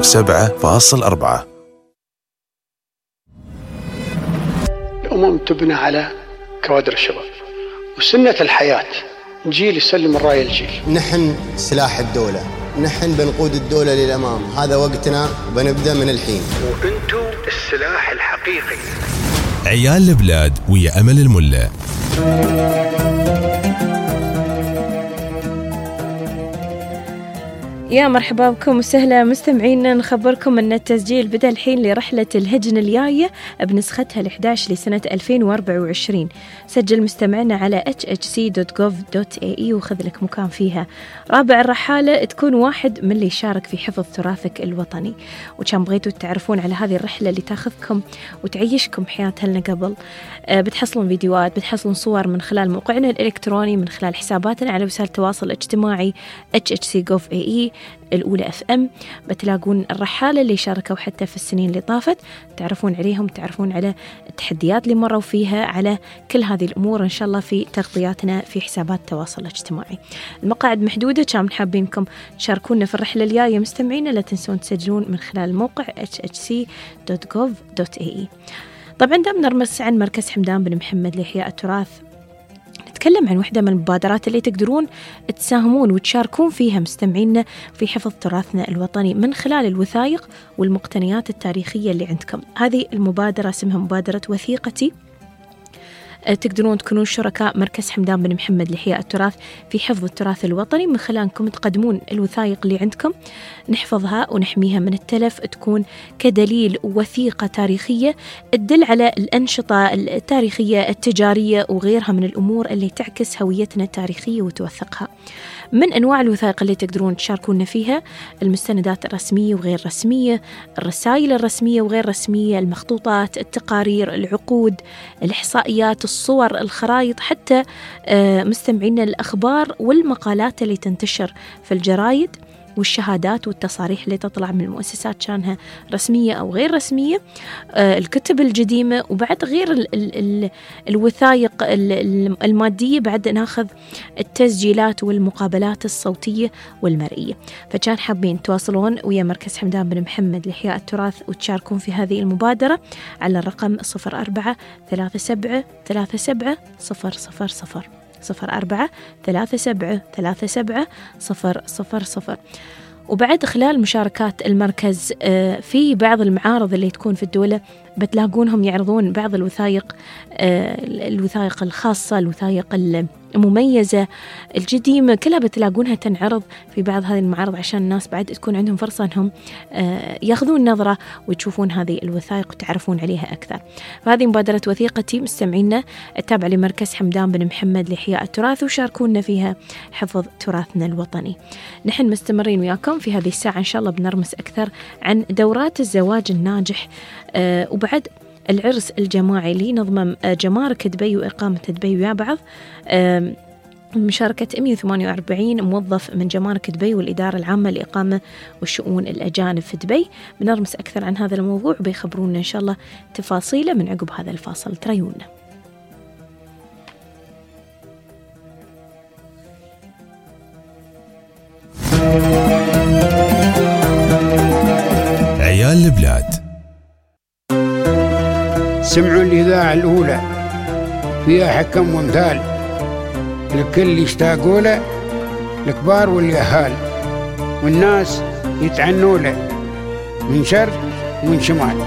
سبعة فاصل أربعة. الأمم تبنى على كوادر الشباب، وسنة الحياة جيل يسلم الراية الجيل. نحن سلاح الدولة، نحن بنقود الدولة للأمام، هذا وقتنا وبنبدأ من الحين. وأنتم السلاح الحقيقي. عيال البلاد ويا أمل الملا. يا مرحبا بكم وسهلا مستمعينا، نخبركم أن التسجيل بدأ الحين لرحلة الهجن الجاية بنسختها الإحدى عشر لسنة ألفين وأربعة وعشرين. سجل مستمعنا على إتش إتش سي دوت جوف دوت إيه إي وخذ لك مكان فيها. رابع الرحالة تكون واحد من اللي يشارك في حفظ تراثك الوطني. وكان بغيتوا تعرفون على هذه الرحلة اللي تاخذكم وتعيشكم حياة هلنا قبل، أه بتحصلون فيديوهات، بتحصلون صور من خلال موقعنا الإلكتروني، من خلال حساباتنا على وسائل التواصل الاجتماعي إتش إتش سي دوت جوف دوت إيه إي الأولى أف أم. بتلاقون الرحالة اللي شاركوا حتى في السنين اللي طافت، تعرفون عليهم، تعرفون على التحديات اللي مروا فيها، على كل هذه الأمور إن شاء الله في تغطياتنا في حسابات التواصل الاجتماعي. المقاعد محدودة، كان حابينكم تشاركونا في الرحلة الجاية مستمعين، لا تنسون تسجلون من خلال الموقع إتش إتش سي دوت جوف دوت إيه إي. طبعا دام نرمس عن مركز حمدان بن محمد لإحياء التراث، نتكلم عن واحدة من المبادرات اللي تقدرون تساهمون وتشاركون فيها مستمعينا في حفظ تراثنا الوطني من خلال الوثائق والمقتنيات التاريخية اللي عندكم. هذه المبادرة اسمها مبادرة وثيقتي. تقدرون تكونون شركاء مركز حمدان بن محمد لإحياء التراث في حفظ التراث الوطني من خلال أنكم تقدمون الوثائق اللي عندكم، نحفظها ونحميها من التلف، تكون كدليل وثيقة تاريخية تدل على الأنشطة التاريخية التجارية وغيرها من الأمور اللي تعكس هويتنا التاريخية وتوثقها. من أنواع الوثائق اللي تقدرون تشاركونا فيها المستندات الرسمية وغير رسمية، الرسائل الرسمية وغير رسمية، المخطوطات، التقارير، العقود، الإحصائيات، الصور، الخرائط، حتى مستمعين الأخبار والمقالات اللي تنتشر في الجرايد، والشهادات والتصاريح اللي تطلع من المؤسسات كانها رسمية أو غير رسمية، الكتب القديمة، وبعد غير ال ال ال الوثائق المادية بعد ناخذ التسجيلات والمقابلات الصوتية والمرئية. فكان حابين تواصلون ويا مركز حمدان بن محمد لإحياء التراث وتشاركون في هذه المبادرة على الرقم صفر أربعة ثلاثة سبعة ثلاثة سبعة صفر صفر صفر صفر أربعة ثلاثة سبعة ثلاثة سبعة صفر صفر صفر. وبعد خلال مشاركات المركز في بعض المعارض اللي تكون في الدولة بتلاقونهم يعرضون بعض الوثائق، الوثائق الخاصة، الوثائق المميزة القديمة، كلها بتلاقونها تنعرض في بعض هذه المعارض عشان الناس بعد تكون عندهم فرصة أنهم ياخذون نظرة ويشوفون هذه الوثائق وتعرفون عليها أكثر. فهذه مبادرة وثيقتي مستمعينا التابعة لمركز حمدان بن محمد لإحياء التراث، وشاركونا فيها حفظ تراثنا الوطني. نحن مستمرين وياكم في هذه الساعة إن شاء الله بنرمس أكثر عن دورات الزواج الناجح، أه وبعد العرس الجماعي اللي نظم جمارك دبي وإقامة دبي ويا بعض، أه بمشاركة مئة وثمانية وأربعين موظف من جمارك دبي والإدارة العامة لإقامة والشؤون الأجانب في دبي. بنرمس أكثر عن هذا الموضوع وبيخبرونا إن شاء الله تفاصيله من عقب هذا الفاصل. تريونا عيال البلاد. سمعوا الإذاعة الأولى فيها حكم ومثال لكل يشتاقوا له، الكبار واليهال، والناس يتعنوا له من شرق ومن شمال.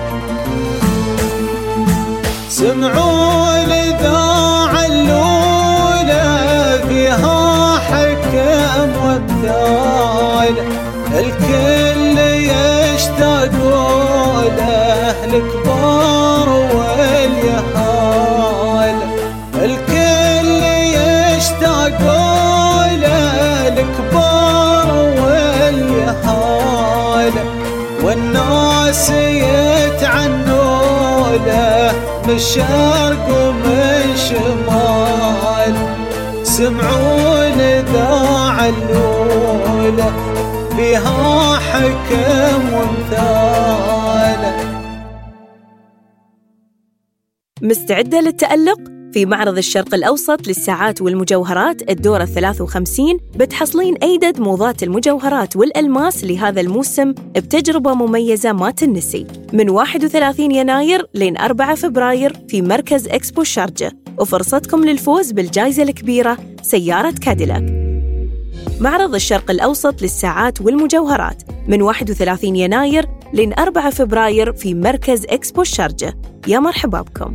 سمعوا الإذاعة الأولى فيها حكم ومثال، الكل يشتاقوا له، الكبار واليهال، الكل يشتاقوا له، الكبار واليهال، والناس يتعنوا له من الشرق ومن شمال. سمعوا الإذاعة الأولى فيها حكم ومثال. مستعدة للتألق؟ في معرض الشرق الأوسط للساعات والمجوهرات الدورة الثلاث وخمسين بتحصلين أيدد موضات المجوهرات والألماس لهذا الموسم بتجربة مميزة ما تنسي من واحد وثلاثين يناير لين أربعة فبراير في مركز إكسبو الشارجة، وفرصتكم للفوز بالجائزة الكبيرة سيارة كاديلاك. معرض الشرق الأوسط للساعات والمجوهرات من واحد وثلاثين يناير لين أربعة فبراير في مركز إكسبو الشارجة. يا مرحبا بكم.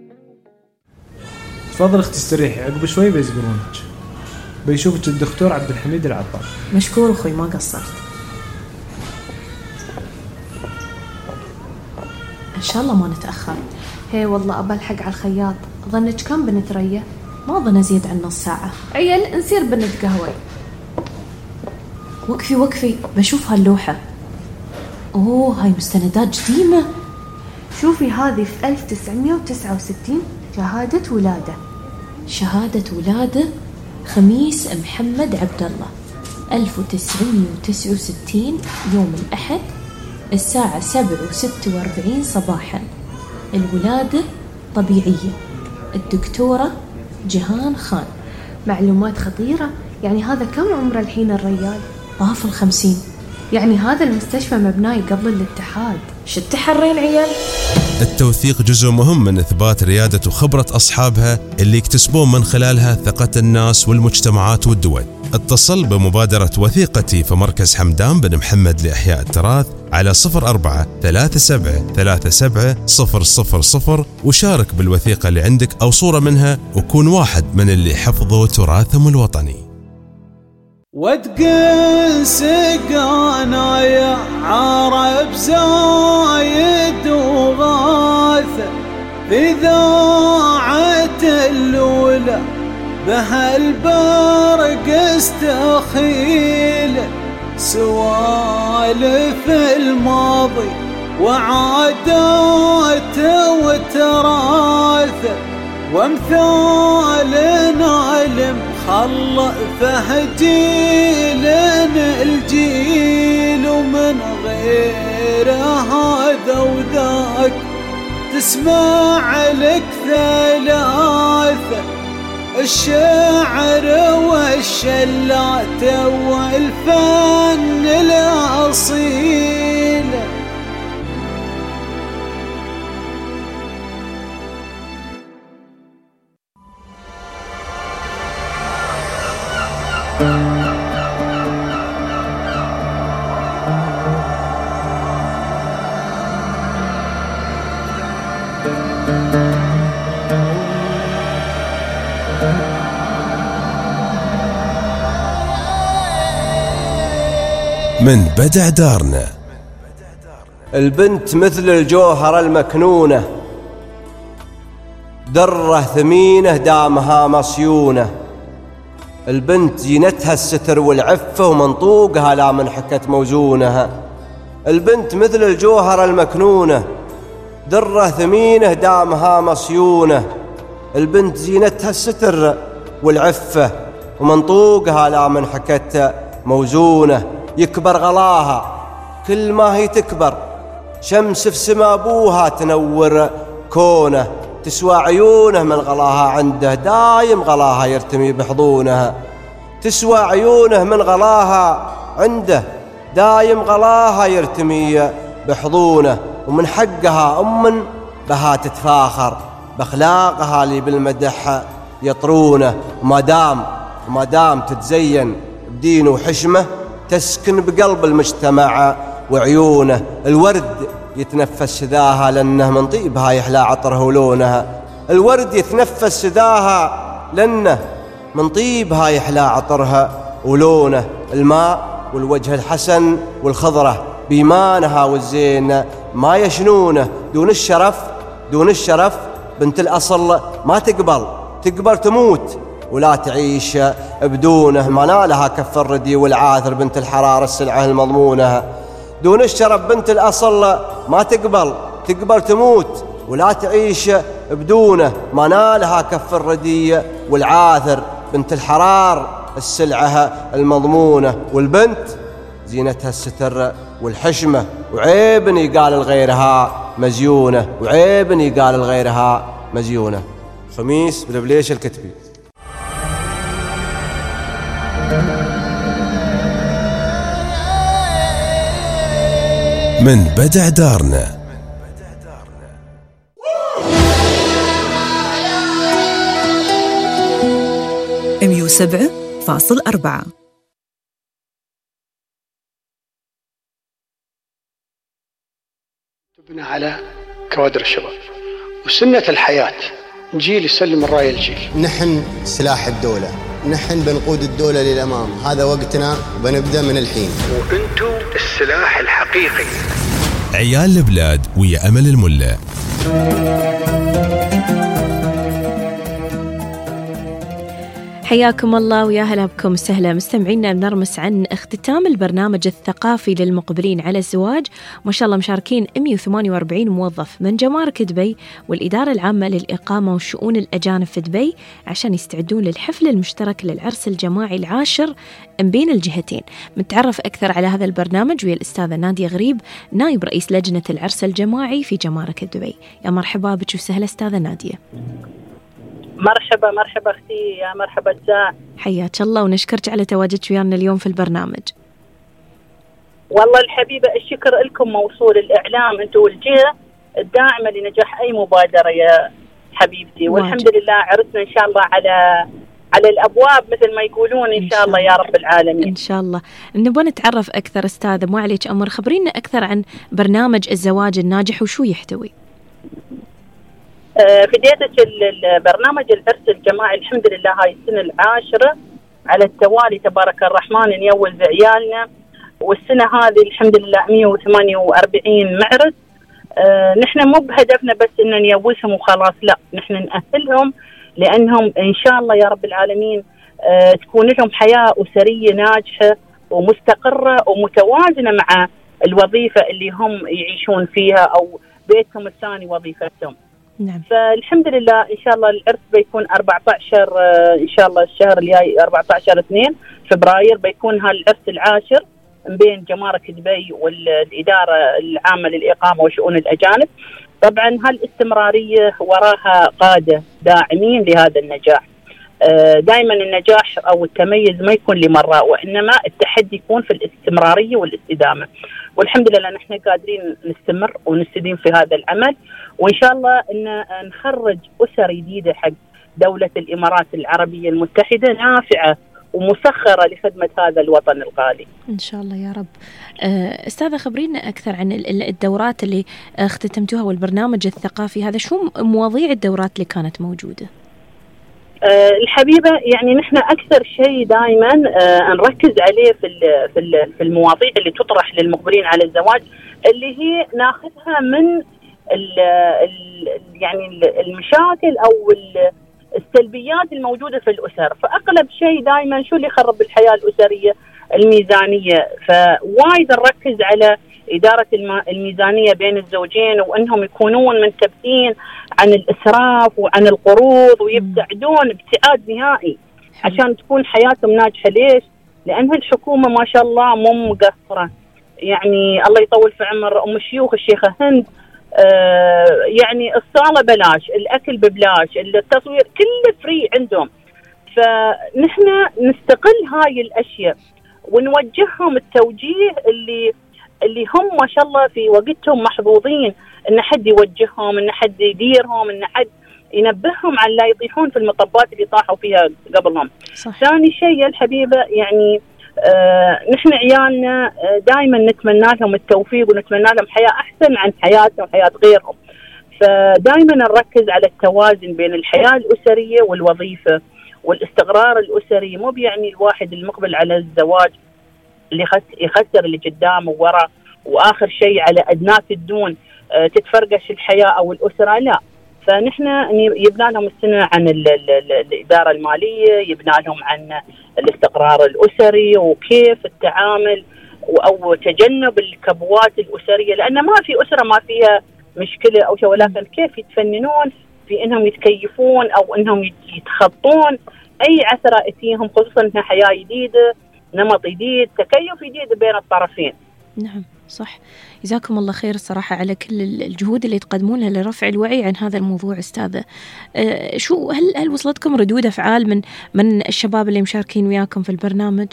تفضل اختي استريحي، عقب شوي بيزقرونك. بيشوفك الدكتور عبد الحميد العطار. مشكور أخوي، ما قصرت. إن شاء الله ما نتأخر. هي والله أبى الحق على الخياط. ظنك كم بنت ريا؟ ما ظن أزيد عن نص ساعة. عيل نصير بنت قهوة. وقفي وقفي بشوف هاللوحة. أوه هاي مستندات قديمة. شوفي هذه في ألف وتسعمية وتسعة وستين شهادة ولادة. شهادة ولادة خميس محمد عبد الله ألف وتسعمية وتسعة وستين يوم الأحد الساعة سبعة وستة وأربعين صباحا. الولادة طبيعية. الدكتورة جهان خان. معلومات خطيرة. يعني هذا كم عمره الحين الريال؟ طاف الخمسين. يعني هذا المستشفى مبناي قبل الاتحاد. شو التحرين عيال؟ التوثيق جزء مهم من إثبات ريادة وخبرة أصحابها اللي يكتسبون من خلالها ثقة الناس والمجتمعات والدول. اتصل بمبادرة وثيقتي في مركز حمدان بن محمد لإحياء التراث على صفر أربعة ثلاثة سبعة ثلاثة سبعة صفر صفر صفر وشارك بالوثيقة اللي عندك أو صورة منها وكون واحد من اللي حفظوا تراثهم الوطني. وتقل سقانا يا عرب زايد وغاثة في ذاعة الأولى بهالبرق استخيل سوالف الماضي وعاداته وتراثه وامثالنا المخلى فهجيل الجيل ومن غير هذا وذاك تسمع لك ثلاثة الشعر والشلات والفن الأصيل. من بدع دارنا. البنت مثل الجوهرة المكنونة دره ثمينه دامها مصيونة. البنت زينتها الستر والعفة ومنطوقها لا من حكت موزونها. البنت مثل الجوهرة المكنونة دره ثمينه دامها مصيونة. البنت زينتها الستر والعفة ومنطوقها لا من حكت موزونة. يكبر غلاها كل ما هي تكبر شمس في سما أبوها تنور كونه. تسوى عيونه من غلاها عنده دايم غلاها يرتمي بحضونها. تسوى عيونه من غلاها عنده دايم غلاها يرتمي بحضونه. ومن حقها أم بها تتفاخر بأخلاقها اللي بالمدح يطرونه. وما دام وما دام تتزين بدين وحشمه تسكن بقلب المجتمع وعيونه. الورد يتنفس سداها لأنه من طيبها يحلى عطره ولونها. الورد يتنفس سداها لأنه من طيبها يحلى عطرها ولونه. الماء والوجه الحسن والخضرة بإيمانها والزين ما يشنونه. دون الشرف دون الشرف بنت الأصل ما تقبل تقبل تموت ولا تعيش بدونه. ما نالها كف الردي والعاثر بنت الحرارة السلعة المضمونة. دون الشرف بنت الأصل ما تقبل تقبل تموت ولا تعيش بدونه. ما نالها كف الردي والعاثر بنت الحرار السلعة المضمونة. والبنت زينتها الستر والحشمة وعيب يقال لغيرها مزيونة. وعيب يقال لغيرها مزيونة. خميس بالبليش الكتبي. من بدع دارنا مية وسبعة فاصل أربعة. تبنى على كوادر الشباب وسنة الحياة، جيل يسلم الراية الجيل. نحن سلاح الدولة، نحن بنقود الدولة للأمام، هذا وقتنا وبنبدأ من الحين. وأنتم السلاح الحقيقي. عيال البلاد ويا أمل الملا. حياكم الله ويا هلا بكم سهلا مستمعينا. بنرمس عن اختتام البرنامج الثقافي للمقبلين على الزواج. ما شاء الله مشاركين مئة وثمانية وأربعين موظف من جمارك دبي والإدارة العامة للإقامة والشؤون الأجانب في دبي عشان يستعدون للحفل المشترك للعرس الجماعي العاشر بين الجهتين. متعرف أكثر على هذا البرنامج ويا الأستاذة نادية غريب نائب رئيس لجنة العرس الجماعي في جمارك دبي. يا مرحبا بك وسهلا أستاذة نادية. مرحبا مرحبا أختي، يا مرحبا الساعة. حياك الله ونشكرك على تواجدك ويانا اليوم في البرنامج. والله الحبيبة الشكر لكم موصول، الإعلام أنتم والجهة الداعمة لنجاح أي مبادرة يا حبيبتي، والحمد لله عرسنا إن شاء الله على على الأبواب مثل ما يقولون إن شاء الله يا رب العالمين. إن شاء الله. نبغى نتعرف أكثر أستاذة، مو عليك أمر، خبرينا أكثر عن برنامج الزواج الناجح وشو يحتوي. بديتك البرنامج العرس الجماعي الحمد لله هاي السنة العاشرة على التوالي تبارك الرحمن نيوز عيالنا، والسنة هذه الحمد لله مئة وثمانية وأربعين معرس. اه نحن مو بهدفنا بس إن نيوزهم وخلاص، لا نحن نأهلهم لأنهم إن شاء الله يا رب العالمين اه تكون لهم حياة أسرية ناجحة ومستقرة ومتوازنة مع الوظيفة اللي هم يعيشون فيها أو بيتهم الثاني وظيفتهم. نعم. فالحمد لله إن شاء الله العرس بيكون أربعة عشر إن شاء الله الشهر الجاي أربعة عشر اثنين فبراير بيكون هالعرس العاشر بين جمارك دبي والإدارة العامة للإقامة وشؤون الأجانب. طبعا هالاستمرارية وراها قادة داعمين لهذا النجاح. دائما النجاح أو التميز ما يكون لمرة، وإنما التحدي يكون في الاستمرارية والاستدامة، والحمد لله نحن قادرين نستمر ونستديم في هذا العمل، وإن شاء الله أن نخرج أسر جديدة حق دولة الإمارات العربية المتحدة نافعة ومسخرة لخدمة هذا الوطن الغالي إن شاء الله يا رب. أستاذة خبرينا أكثر عن الدورات اللي اختتمتوها والبرنامج الثقافي هذا، شو مواضيع الدورات اللي كانت موجودة؟ أه الحبيبة يعني نحن أكثر شيء دائما أه نركز عليه في في في المواضيع اللي تطرح للمقبلين على الزواج، اللي هي ناخذها من ال ال يعني المشاكل أو السلبيات الموجودة في الأسر. فأغلب شيء دائما شو اللي يخرب الحياة الأسرية؟ الميزانية. فوايد نركز على إدارة الميزانية بين الزوجين، وأنهم يكونون منتبهين عن الإسراف وعن القروض ويبتعدون ابتعاد نهائي عشان تكون حياتهم ناجحة. ليش؟ لأن الحكومة ما شاء الله مو مقصرة، يعني الله يطول في عمر أم الشيوخ الشيخة هند، آه يعني الصالة بلاش، الأكل ببلاش، التصوير كله فري عندهم. فنحن نستقل هاي الأشياء ونوجههم التوجيه اللي اللي هم ما شاء الله في وقتهم محظوظين ان حد يوجههم، ان حد يديرهم، ان حد ينبههم على لا يطيحون في المطبات اللي طاحوا فيها قبلهم. ثاني شيء يا الحبيبه يعني آه نحن عيالنا آه دائما نتمنى لهم التوفيق ونتمنى لهم حياه احسن عن حياتهم وحياه غيرهم. فدائما نركز على التوازن بين الحياه الاسريه والوظيفه والاستقرار الاسري. مو بيعني الواحد المقبل على الزواج اللي يخسر اللي قدامه ورا، واخر شيء على ادناة الدون أه تتفرقش الحياه او الاسره، لا. فنحن يبنى لهم السنه عن ال ال ال الاداره الماليه، يبنى لهم عن الاستقرار الاسري وكيف التعامل او تجنب الكبوات الاسريه، لان ما في اسره ما فيها مشكله او شيء، ولكن كيف يتفننون في انهم يتكيفون او انهم يتخطون اي عثره فيهم، خصوصا انها حياه جديده، نمط جديد، تكيف جديد بين الطرفين. نعم صح. جزاكم الله خير الصراحة على كل الجهود اللي تقدمونها لرفع الوعي عن هذا الموضوع أستاذة. أه شو هل هل وصلتكم ردود أفعال من من الشباب اللي مشاركين وياكم في البرنامج؟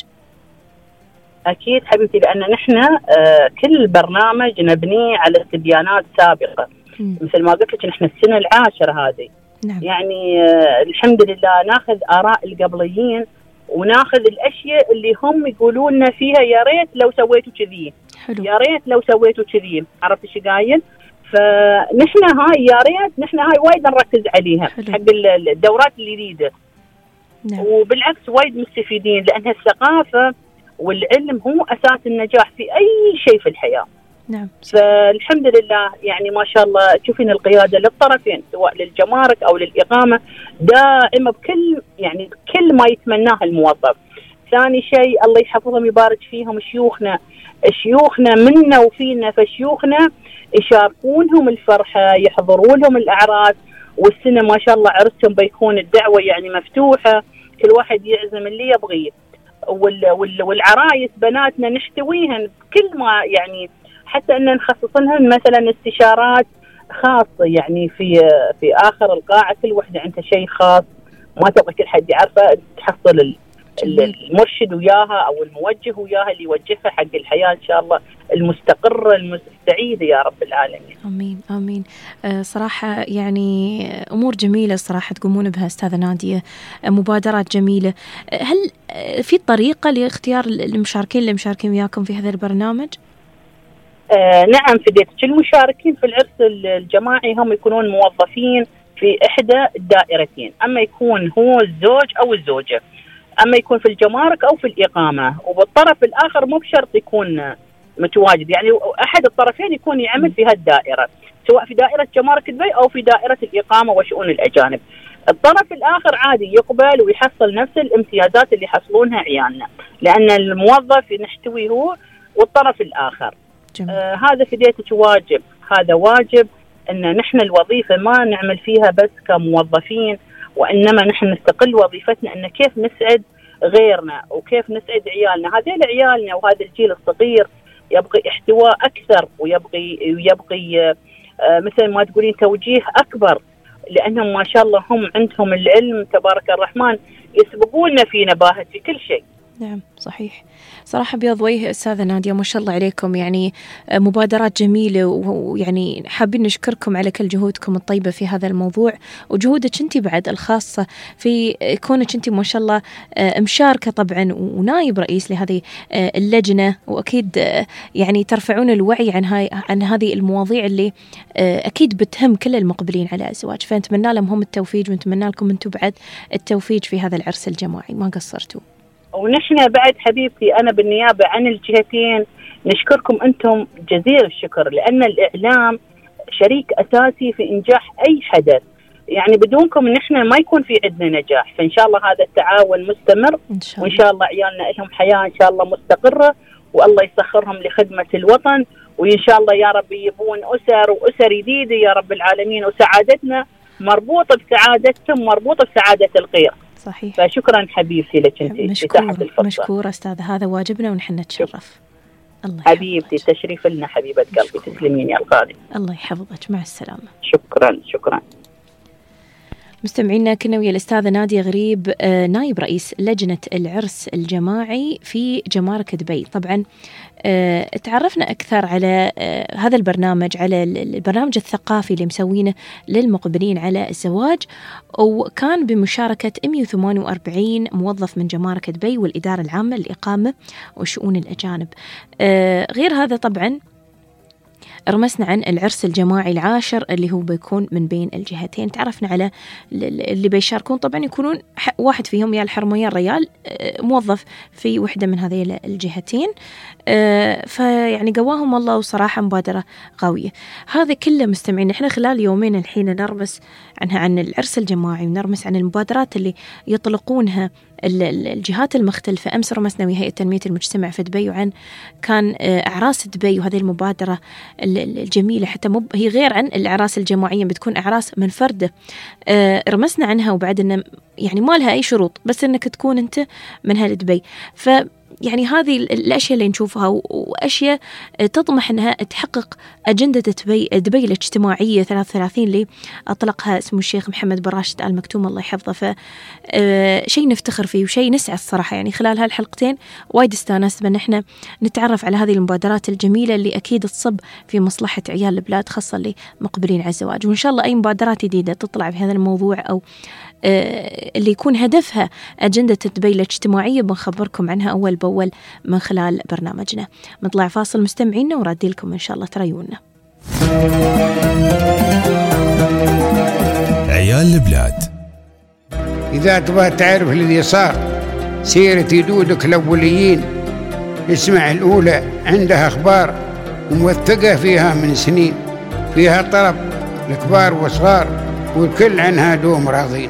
أكيد حبيبتي، لأن نحن أه كل برنامج نبنيه على استبيانات سابقة. م. مثل ما قلت لك نحن السنة العاشرة هذه. نعم. يعني أه الحمد لله ناخذ آراء القبليين وناخذ الاشياء اللي هم يقولون لنا فيها يا ريت لو سويتوا كذي، يا ريت لو سويتوا كذي، عرفت ايش قايل؟ فنحن هاي يا ريت نحن هاي وايد نركز عليها. حلو. حق الدورات الجديده. نعم. وبالعكس وايد مستفيدين، لان الثقافه والعلم هو اساس النجاح في اي شيء في الحياه. نعم. فالحمد لله يعني ما شاء الله تشوفين القياده للطرفين سواء للجمارك او للاقامه دائمه بكل يعني كل ما يتمناه الموظف. ثاني شيء الله يحفظهم يبارك فيهم شيوخنا، شيوخنا منا وفينا، فشيوخنا يشاركونهم الفرحه، يحضرون لهم الاعراس، والسنه ما شاء الله عرسهم بيكون الدعوه يعني مفتوحه، كل واحد يعزم اللي يبغيه، والعرايس بناتنا نحتويهن كل ما يعني حتى ان نخصص لهم مثلا استشارات خاصه، يعني في في اخر القاعه كل وحده عندها شيء خاص ما تبغى كل حد يعرفه، تحصل المرشد وياها او الموجه وياها اللي يوجهها حق الحياه ان شاء الله المستقره المستعيده يا رب العالمين. امين امين. أه صراحه يعني امور جميله صراحه تقومون بها استاذه ناديه، مبادرات جميله. هل في طريقه لاختيار المشاركين اللي مشاركين وياكم في هذا البرنامج؟ آه نعم فديتك، المشاركين في العرس الجماعي هم يكونون موظفين في إحدى الدائرتين، أما يكون هو الزوج أو الزوجة، أما يكون في الجمارك أو في الإقامة، وبالطرف الآخر مو بشرط يكون متواجد، يعني أحد الطرفين يكون يعمل في هالدائرة سواء في دائرة جمارك دبي أو في دائرة الإقامة وشؤون الأجانب. الطرف الآخر عادي يقبل ويحصل نفس الامتيازات اللي يحصلونها عيالنا، لأن الموظف نحتوي هو والطرف الآخر. آه هذا فديتك واجب، هذا واجب ان نحن الوظيفه ما نعمل فيها بس كموظفين، وانما نحن نستقل وظيفتنا ان كيف نسعد غيرنا وكيف نسعد عيالنا. هذول عيالنا وهذا الجيل الصغير يبغي احتواء اكثر، ويبغي يبغي آه مثل ما تقولين توجيه اكبر، لانهم ما شاء الله هم عندهم العلم تبارك الرحمن، يسبقونا في نباهه في كل شيء. نعم صحيح. صراحة بيض وجه أستاذة نادية، ما شاء الله عليكم، يعني مبادرات جميلة، ويعني حابين نشكركم على كل جهودكم الطيبة في هذا الموضوع، وجهودك أنت بعد الخاصة في كونك أنت ما شاء الله مشاركة طبعا ونائب رئيس لهذه اللجنة، وأكيد يعني ترفعون الوعي عن هاي عن هذه المواضيع اللي أكيد بتهم كل المقبلين على الزواج، فنتمنى لهم هم التوفيق، ونتمنى لكم أنتم بعد التوفيق في هذا العرس الجماعي، ما قصرتوا. ونحن بعد حبيبتي أنا بالنيابة عن الجهتين نشكركم أنتم جزيل الشكر، لأن الإعلام شريك أساسي في إنجاح أي حدث، يعني بدونكم نحن ما يكون في عندنا نجاح. فإن شاء الله هذا التعاون مستمر، وإن شاء الله عيالنا لهم حياة إن شاء الله مستقرة، والله يسخرهم لخدمة الوطن، وإن شاء الله يا رب يبون أسر وأسر جديدة يا رب العالمين، وسعادتنا مربوطة بسعادتهم، مربوطة بسعادة الغير. صحيح. فشكرا حبيبتي لك انت. مشكورة مشكورة استاذ، هذا واجبنا ونحن نتشرف. الله حبيبتي، تشريف لنا حبيبة قلبي، تسلمين يا الغالي. الله يحفظك، مع السلامة. شكرا شكرا. مستمعينا كنا ويا الأستاذة نادية غريب، نائب رئيس لجنة العرس الجماعي في جمارك دبي. طبعا تعرفنا أكثر على هذا البرنامج، على البرنامج الثقافي اللي مسوينه للمقبلين على الزواج، وكان بمشاركة مئة وثمانية وأربعين موظف من جمارك دبي والإدارة العامة للإقامة وشؤون الأجانب. غير هذا طبعا رمسنا عن العرس الجماعي العاشر اللي هو بيكون من بين الجهتين، تعرفنا على اللي بيشاركون، طبعا يكونون واحد فيهم يا الحرمة يا الريال موظف في وحدة من هذه الجهتين، فيعني قواهم الله، وصراحة مبادرة قوية. هذا كله مستمعين احنا خلال يومين الحين نرمس عنها عن العرس الجماعي، ونرمس عن المبادرات اللي يطلقونها الجهات المختلفة. أمس رمسنا ويا هيئة تنمية المجتمع في دبي، وعن كان أعراس دبي، وهذه المبادرة الجميلة، حتى مب هي غير عن الأعراس الجماعية، بتكون أعراس منفردة رمسنا عنها، وبعد إنه يعني ما لها أي شروط، بس إنك تكون أنت من هال دبي. ف يعني هذه الأشياء اللي نشوفها وأشياء تطمح أنها تحقق أجندة دبي, دبي الاجتماعية ثلاثة وثلاثين اللي أطلقها اسمه الشيخ محمد بن راشد آل مكتوم الله يحفظه. فشيء نفتخر فيه وشيء نسعى الصراحة. يعني خلال هالحلقتين وايد استانست بأن احنا نتعرف على هذه المبادرات الجميلة اللي أكيد تصب في مصلحة عيال البلاد خاصة اللي مقبلين على الزواج. وإن شاء الله أي مبادرات جديدة تطلع في هذا الموضوع أو اللي يكون هدفها أجندة دبي الاجتماعية بنخبركم عنها أول بأول من خلال برنامجنا. نطلع فاصل مستمعينا ورادي لكم إن شاء الله تريونا. عيال البلاد. إذا تبغى تعرف الذي صار سيرة جدودك الأوليين اسمع الأولى، عندها أخبار وموثقة فيها من سنين، فيها طرب الكبار والصغار والكل عنها دوم راضين.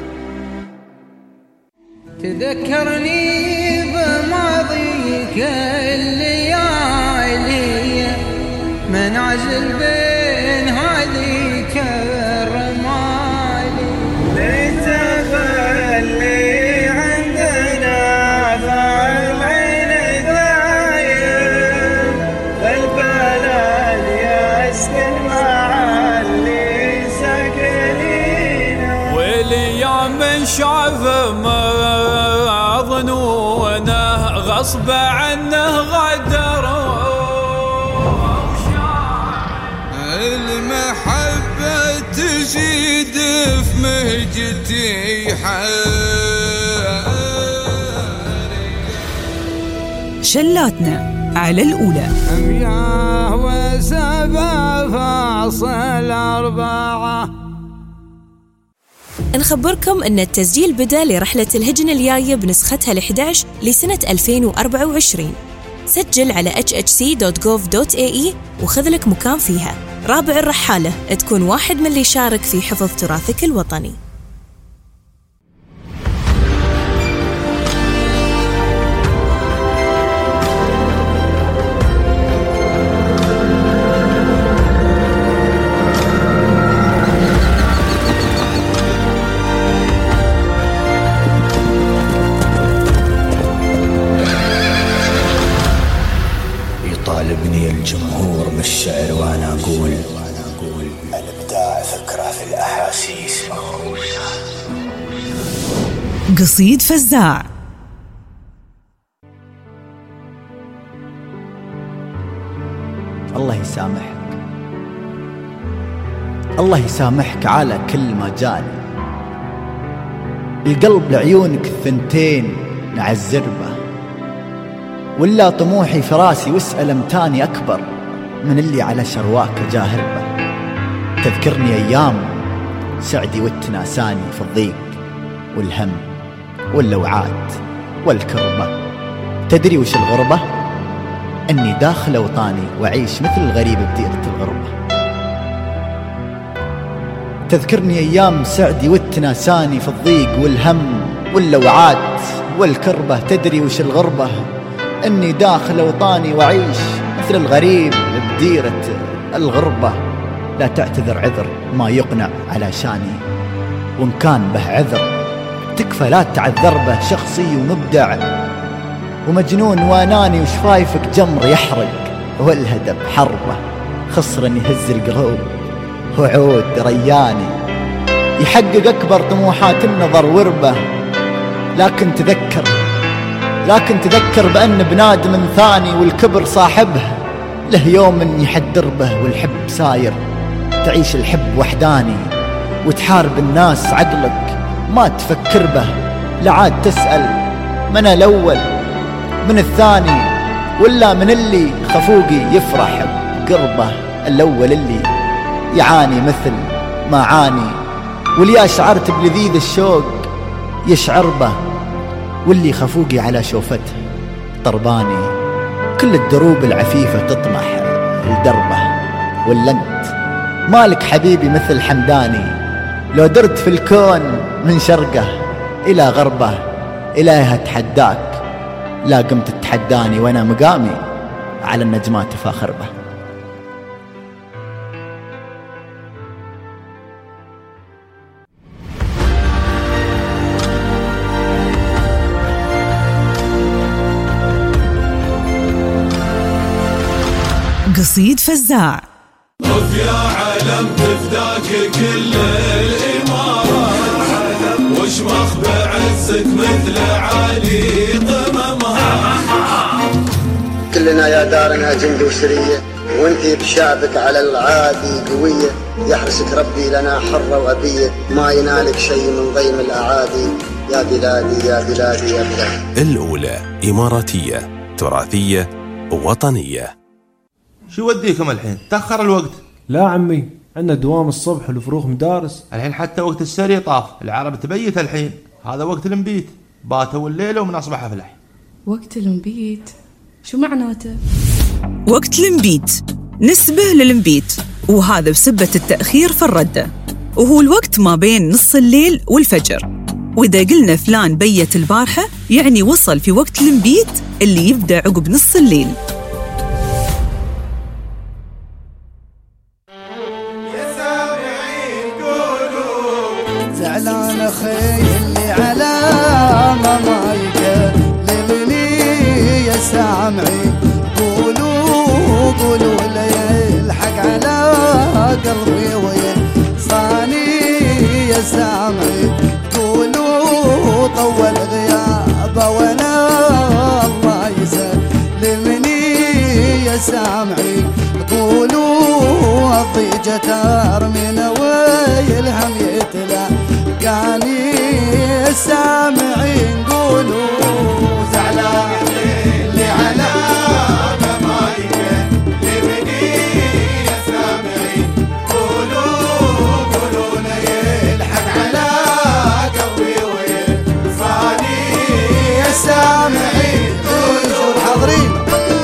تذكرني بماضيك الليالي من عزل بين هذيك الرمالي، ليت خلي عندنا فالعين دايم فالبلد يسكن مع اللي ساكنين، والايام من شعف ظنونه غصب عنه غدر، المحبة تزيد في مهجتي شلاتنا على الأولى مياه وسبع فاصل أربعة. نخبركم أن التسجيل بدأ لرحلة الهجن الجاية بنسختها الأحد عشر لسنة ألفين وأربعة وعشرين. سجل على إتش إتش سي دوت جوف دوت إيه إي وخذ لك مكان فيها. رابع الرحالة تكون واحد من اللي يشارك في حفظ تراثك الوطني. يطالبني الجمهور بالشعر وانا اقول الابداع فكره في الاحاسيس مغروسه. قصيد فزاع. الله يسامحك، الله يسامحك على كل ما جاني، القلب لعيونك الثنتين نعزربه، ولا طموحي في راسي واسأل امتاني أكبر من اللي على شرواك جاهربه. تذكرني أيام سعدي والتناساني في الضيق والهم واللوعات والكربة. تدري وش الغربة؟ أني داخل أوطاني وعيش مثل الغريب بديرة الغربة. تذكرني أيام سعدي والتناساني في الضيق والهم واللوعات والكربة. تدري وش الغربة؟ أني داخل أوطاني وعيش مثل الغريب بديرة الغربة. لا تعتذر عذر ما يقنع على شاني، وإن كان به عذر تكفى لا تعذر به. شخصي ومبدع ومجنون واناني وشفايفك جمر يحرق والهدب حربه. خصر يهز القلوب وعود رياني يحقق أكبر طموحات النظر وربه. لكن تذكر لكن تذكر بأن بنادم ثاني والكبر صاحبه له يوم يحدر به، والحب ساير تعيش الحب وحداني وتحارب الناس عقلك ما تفكر به. لعاد تسأل من الأول من الثاني ولا من اللي خفوقي يفرح بقربه. الأول اللي يعاني مثل ما عاني، واللي أشعرت بلذيذ الشوق يشعر به، واللي خفوقي على شوفته طرباني. كل الدروب العفيفة تطمح لدربه، ولا انت مالك حبيبي مثل حمداني. لو درت في الكون من شرقه إلى غربه إليها تحداك، لا قمت تتحداني وأنا مقامي على النجمات فاخر به. رصيد فزاع. طف يا علم تفداك كل الإمارة، وشمخ بعزك مثل علي قممها. كلنا يا دارنا جند وسرية، وانتي بشعبك على العادي قوية. يحرسك ربي لنا حرة وأبية، ما ينالك شيء من ضيم الأعادي. يا بلادي يا بلادي يا بلادي. الأولى إماراتية تراثية وطنية. شو وديكم الحين؟ تأخر الوقت. لا عمي، عندنا دوام الصبح والفروخ مدارس. الحين حتى وقت السري طاف، العرب تبيت الحين، هذا وقت المبيت، باتوا الليلة ومن أصبح أفلح. وقت المبيت شو معناته؟ وقت المبيت نسبة للمبيت، وهذا بسبة التأخير في الردة، وهو الوقت ما بين نص الليل والفجر. وإذا قلنا فلان بيت البارحة يعني وصل في وقت المبيت اللي يبدأ عقب نص الليل. زعلان أخي اللي على ممايك لمني يا سامعي، قولوا قولوا لي الحق على قلبي وينصاني يا سامعي. قولوا طول غيابه وانا الله يسلمني يا سامعي. قولوا الضيجة ترمينا ويلهم يتلا كاني سامعين. قولوا زعلان اللي على ممايك لمني يا سامعين. قولوا قولوا لي الحق على قلبي وينصاني يا سامعين. قولوا حاضرين.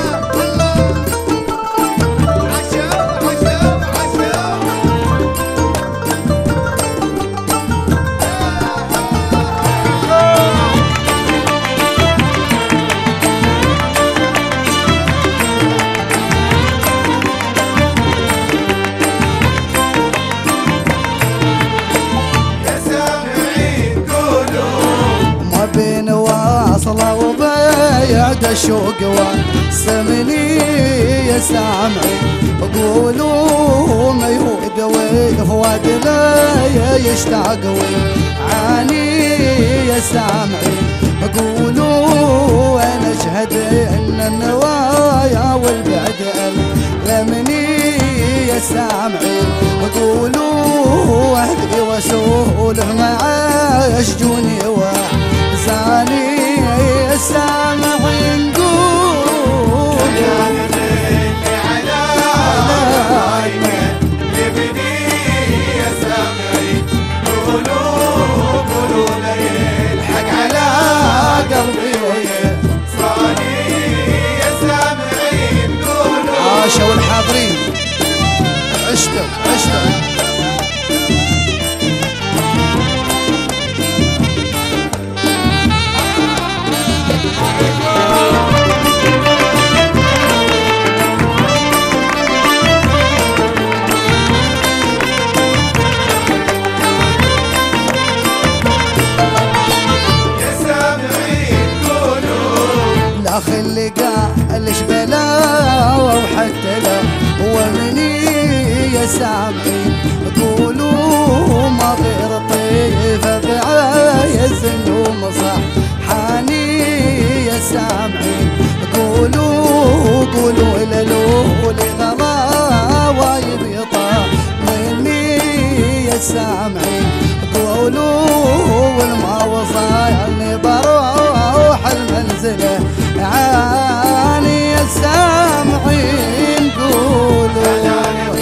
الشوق وسمني يا سامعي. قولوا ما يهوي فؤاد لا يشتاق ويعاني يا سامعي. قولوا انا اشهد ان النوايا والبعد ألمني يا سامعي. قولوا اهدي واسوله معاي اشجوني وزاني يا سامعين. قول يا نبي على لبني يا سامعين. قولوا قولوا لي الحق على قلبي وينصاني يا سامعين. قولوا عاشوا والحاضرين عشتوا عشتوا. الاخ اللي قال بلا وحتى لا ومني يا سامعين. قولوا ما غير طيفه بعايز النوم صح حاني يا سامعين. قولوا قولوا للو لغلا وايب يطا مني يا سامعين. قولوا والما وصلني بروح المنزله عاني يا سامعين. قولوا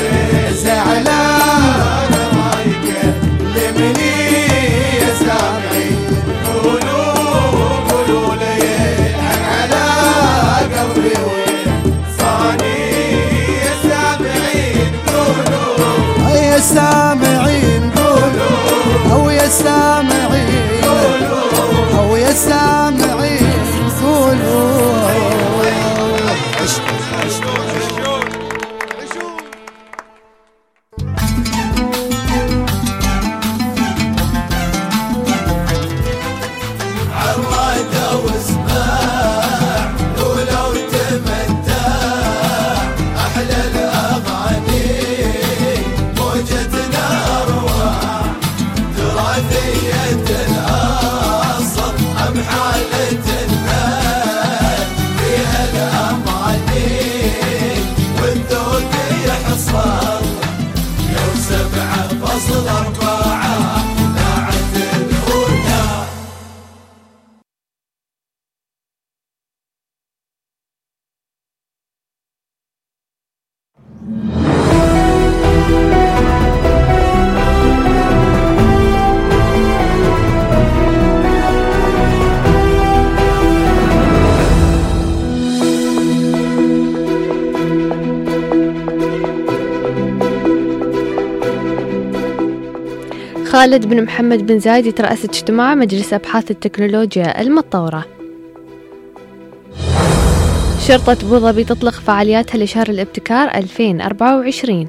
زعلان مايك لمني يا سامعين. قولوا قولوا لي على قلبي وصاني يا سامعين. قولوا يا سامعين. قولوا او يا سامعين. قولوا او يا سامعين. قولوا أحلى نية الأصل أم حالة الذات فيها الأماني والذوق يحصل يوم سبعة فصل أربعة إذاعة الأولى. خالد بن محمد بن زايد يترأس اجتماع مجلس أبحاث التكنولوجيا المتطورة. شرطة أبوظبي تطلق فعالياتها لشهر الابتكار ألفين وأربعة وعشرين.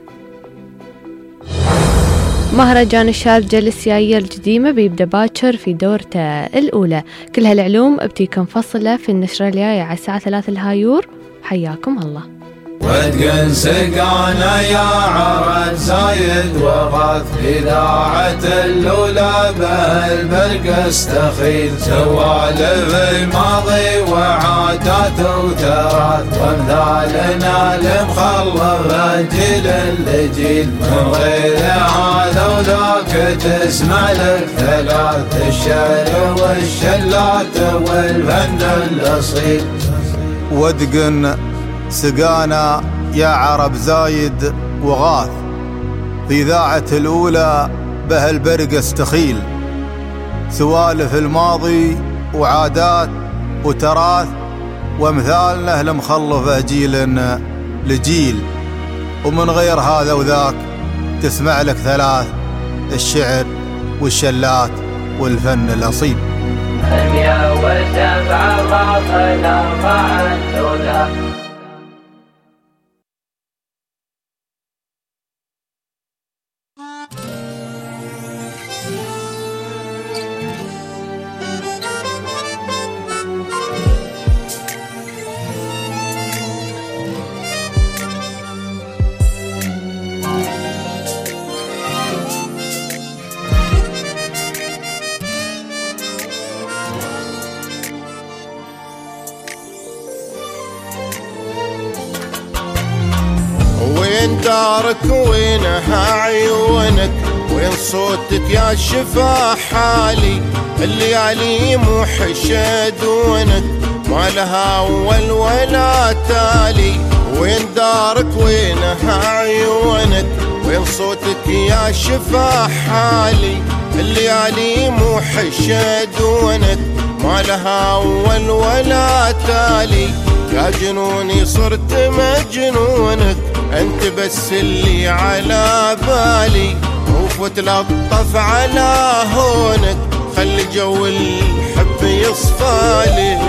مهرجان الشارجة للسيايير القديمة بيبدأ باكر في دورته الأولى. كل هالعلوم بتيكم مفصلة في النشرة الجاية على الساعة ثلاثة الهايور. حياكم الله. ودقن سقانا يا عرب زايد وغاث إذاعة الأولى بالبرق استخيل سوالف الماضي وعادات وتراث وامثالنا المخلف جيل لجيل من غير هذا وذاك تسمع لك ثلاث الشعر والشلات والفن الأصيل. ودقن سقانا يا عرب زايد وغاث في إذاعة الأولى به البرق استخيل سوالف الماضي وعادات وتراث وامثالنا المخلفة جيل لجيل ومن غير هذا وذاك تسمع لك ثلاث الشعر والشلات والفن الأصيل. المية والسبعة الراس الأربعة الأولى. وين دارك وينها عيونك وين صوتك يا شفا حالي الليالي موحشة دونك ما لها أول ولا تالي. وين دارك وينها عيونك وين صوتك يا شفا حالي الليالي موحشة دونك ما لها أول ولا تالي. يا جنوني صرت مجنونك انت بس اللي على بالي وفتلطف على هونك خلي جو الحب يصفالي.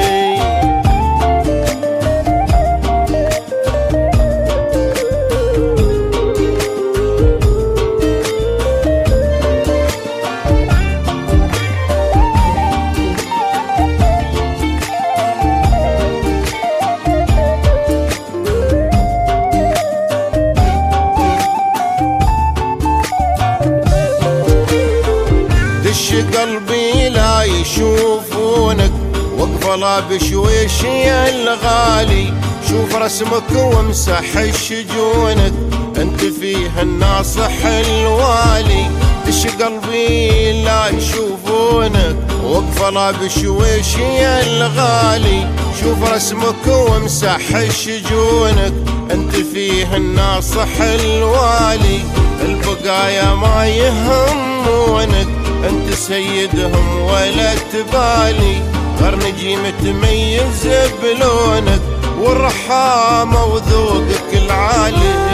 قلبي لا يشوفونك واقفلا بشويش يا الغالي شوف رسمك وامسح الشجونك انت فيها الناصح الوالي. دش قلبي لا يشوفونك واقفلا بشويش يا الغالي شوف رسمك وامسح الشجونك انت فيها الناصح الوالي. البقايا ما يهمونك انت سيدهم ولا تبالي غير نجي متميز بلونك والرحامة وذوقك العالي.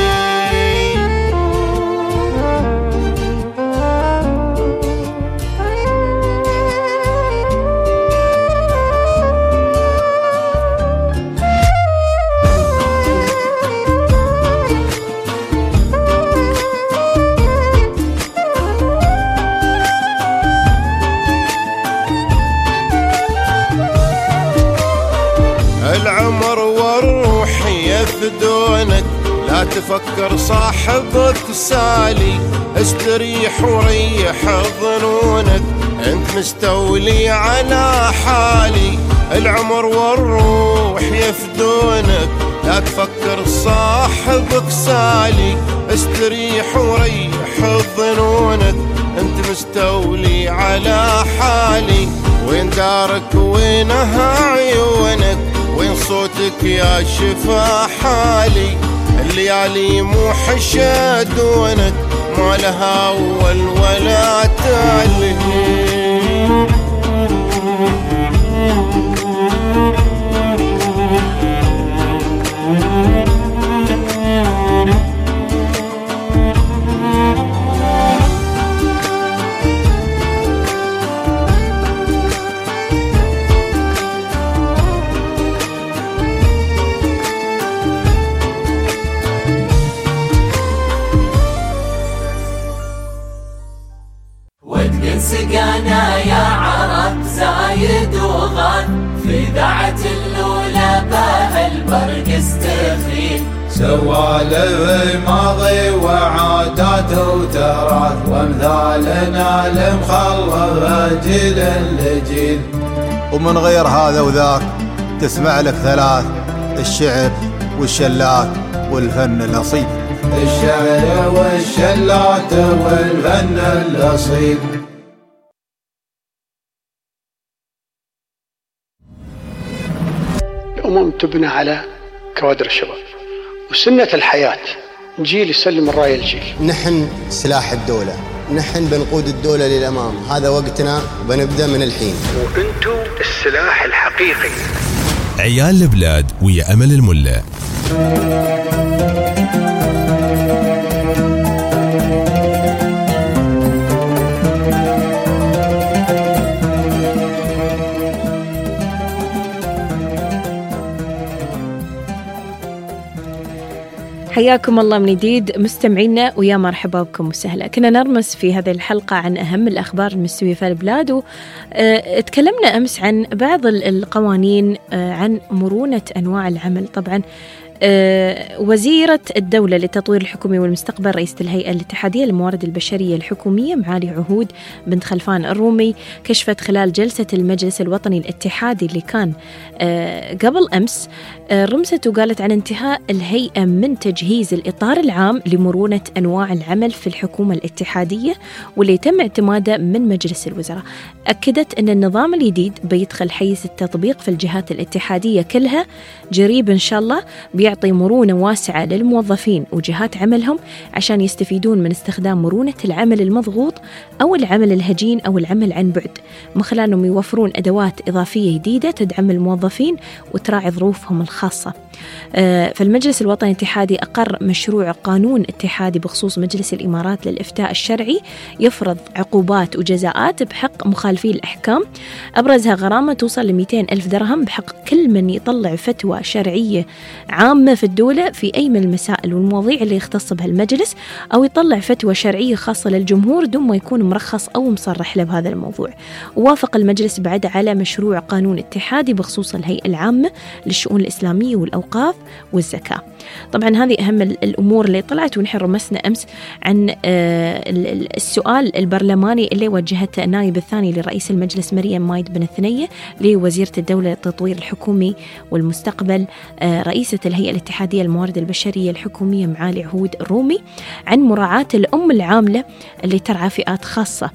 العمر والروح يفدونك لا تفكر صاحبك سالي استريح وريح ظنونك، انت مستولي على حالي، العمر والروح يفدونك، لا تفكر صاحبك سالي، استريح وريح ظنونك، انت مستولي على حالي، وين دارك وينها عيونك، وين صوتك يا شفا حالي، الليالي مو حشدونك، ما لها أول ولا تالي. سقانا يا عرب زايد وغاد، في ذاعة الأولى بها البرق استخيل، سوالف ماضي وعادات وتراث، وامثالنا المخلف جيل لجيل، ومن غير هذا وذاك تسمع لك ثلاث، الشعر والشلات والفن الأصيل، الشعر والشلات والفن الأصيل. الأمم تبنى على كوادر الشباب، وسنة الحياة جيل يسلم الراية الجيل. نحن سلاح الدولة، نحن بنقود الدولة للأمام، هذا وقتنا وبنبدأ من الحين. وأنتم السلاح الحقيقي. عيال البلاد ويا أمل الملا. حياكم الله من جديد مستمعينا، ويا مرحبا بكم وسهلا. كنا نرمس في هذه الحلقة عن أهم الأخبار المستوية في البلاد، وتكلمنا أمس عن بعض القوانين عن مرونة أنواع العمل. طبعا وزيرة الدولة للتطوير الحكومي والمستقبل رئيسة الهيئة الاتحادية للموارد البشرية الحكومية معالي عهود بنت خلفان الرومي كشفت خلال جلسة المجلس الوطني الاتحادي اللي كان قبل أمس، رمست وقالت عن انتهاء الهيئة من تجهيز الإطار العام لمرونة أنواع العمل في الحكومة الاتحادية واللي تم اعتماده من مجلس الوزراء. أكدت أن النظام الجديد بيدخل حيز التطبيق في الجهات الاتحادية كلها قريب إن شاء الله، بيعطي مرونة واسعة للموظفين وجهات عملهم عشان يستفيدون من استخدام مرونة العمل المضغوط أو العمل الهجين أو العمل عن بعد، من خلال أنهم يوفرون أدوات إضافية جديدة تدعم الموظفين وتراعي ظروفهم الخاصة. فالمجلس الوطني الاتحادي أقر مشروع قانون اتحادي بخصوص مجلس الإمارات للإفتاء الشرعي يفرض عقوبات وجزاءات بحق مخالفي الأحكام، أبرزها غرامة توصل ل مئتين ألف درهم بحق كل من يطلع فتوى شرعية عامة في الدولة في أي من المسائل والمواضيع اللي يختص بها المجلس، أو يطلع فتوى شرعية خاصة للجمهور دون ما يكون مرخص أو مصرح له بهذا الموضوع. ووافق المجلس بعد على مشروع قانون اتحادي بخصوص الهيئة العامة للشؤون الإسلامية والأوقاف والزكاة. طبعا هذه أهم الأمور اللي طلعت، ونحن رمسنا أمس عن السؤال البرلماني اللي وجهته النائب الثاني لرئيس المجلس مريم مايد بن الثنية لوزيرة الدولة للتطوير الحكومي والمستقبل رئيسة الهيئة الاتحادية للموارد البشرية الحكومية معالي عهود الرومي عن مراعاة الأم العاملة اللي ترعى فئات خاصة.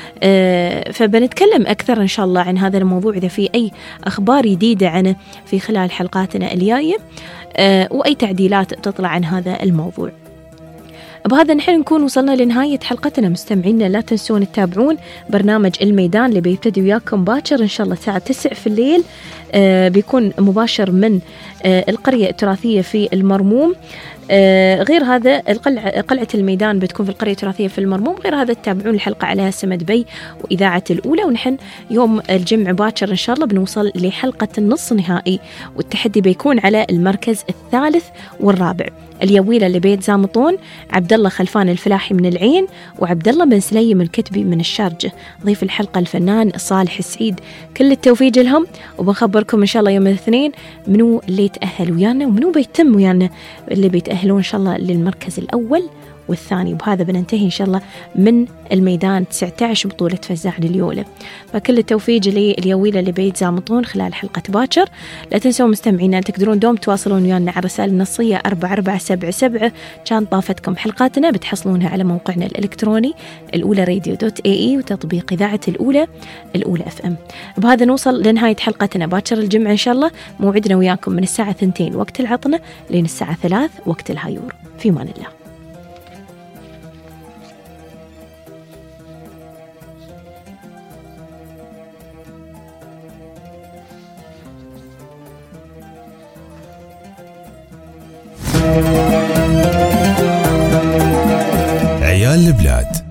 فبنتكلم أكثر إن شاء الله عن هذا الموضوع إذا في أي أخبار جديدة عنه في خلال حلقاتنا الجاية، وأي تعديلات تطلع عن هذا الموضوع. بهذا نحن نكون وصلنا لنهاية حلقتنا مستمعينا. لا تنسون تتابعون برنامج الميدان اللي بيبتدي وياكم باكر إن شاء الله الساعة تسعة في الليل، آه بيكون مباشر من آه القرية التراثية في المرموم. آه غير هذا القلعة قلعة الميدان بتكون في القرية التراثية في المرموم. غير هذا تتابعون الحلقة على سمد بي وإذاعة الأولى. ونحن يوم الجمعة باكر إن شاء الله بنوصل لحلقة النص نهائي، والتحدي بيكون على المركز الثالث والرابع. اليويلة لبيت زامطون، عبد الله خلفان الفلاحي من العين، وعبد الله بن سليم الكتبي من الشارجة. ضيف الحلقة الفنان صالح السعيد. كل التوفيق لهم، وبنخبركم إن شاء الله يوم الاثنين منو اللي يتأهل ويانا ومنو بيتم ويانا اللي بيتأهلون إن شاء الله للمركز الأول والثاني. وبهذا بننتهي إن شاء الله من الميدان تسعة عشر بطولة فزاع لليولة. فكل التوفيق لليويلة اللي بيتزامطون خلال حلقة باكر. لا تنسوا مستمعينا تقدرون دوم تواصلون ويانا على الرسائل النصية أربعة أربعة سبعة سبعة. كان طافتكم حلقاتنا بتحصلونها على موقعنا الإلكتروني الأولى راديو دوت اي اي وتطبيق إذاعة الأولى الأولى اف ام. بهذا نوصل لنهاية حلقتنا باكر الجمعة إن شاء الله. موعدنا وياكم من الساعة ثنتين وقت العطنة لين الساعة ثلاث وقت الهايور. في مان الله. عيال البلاد.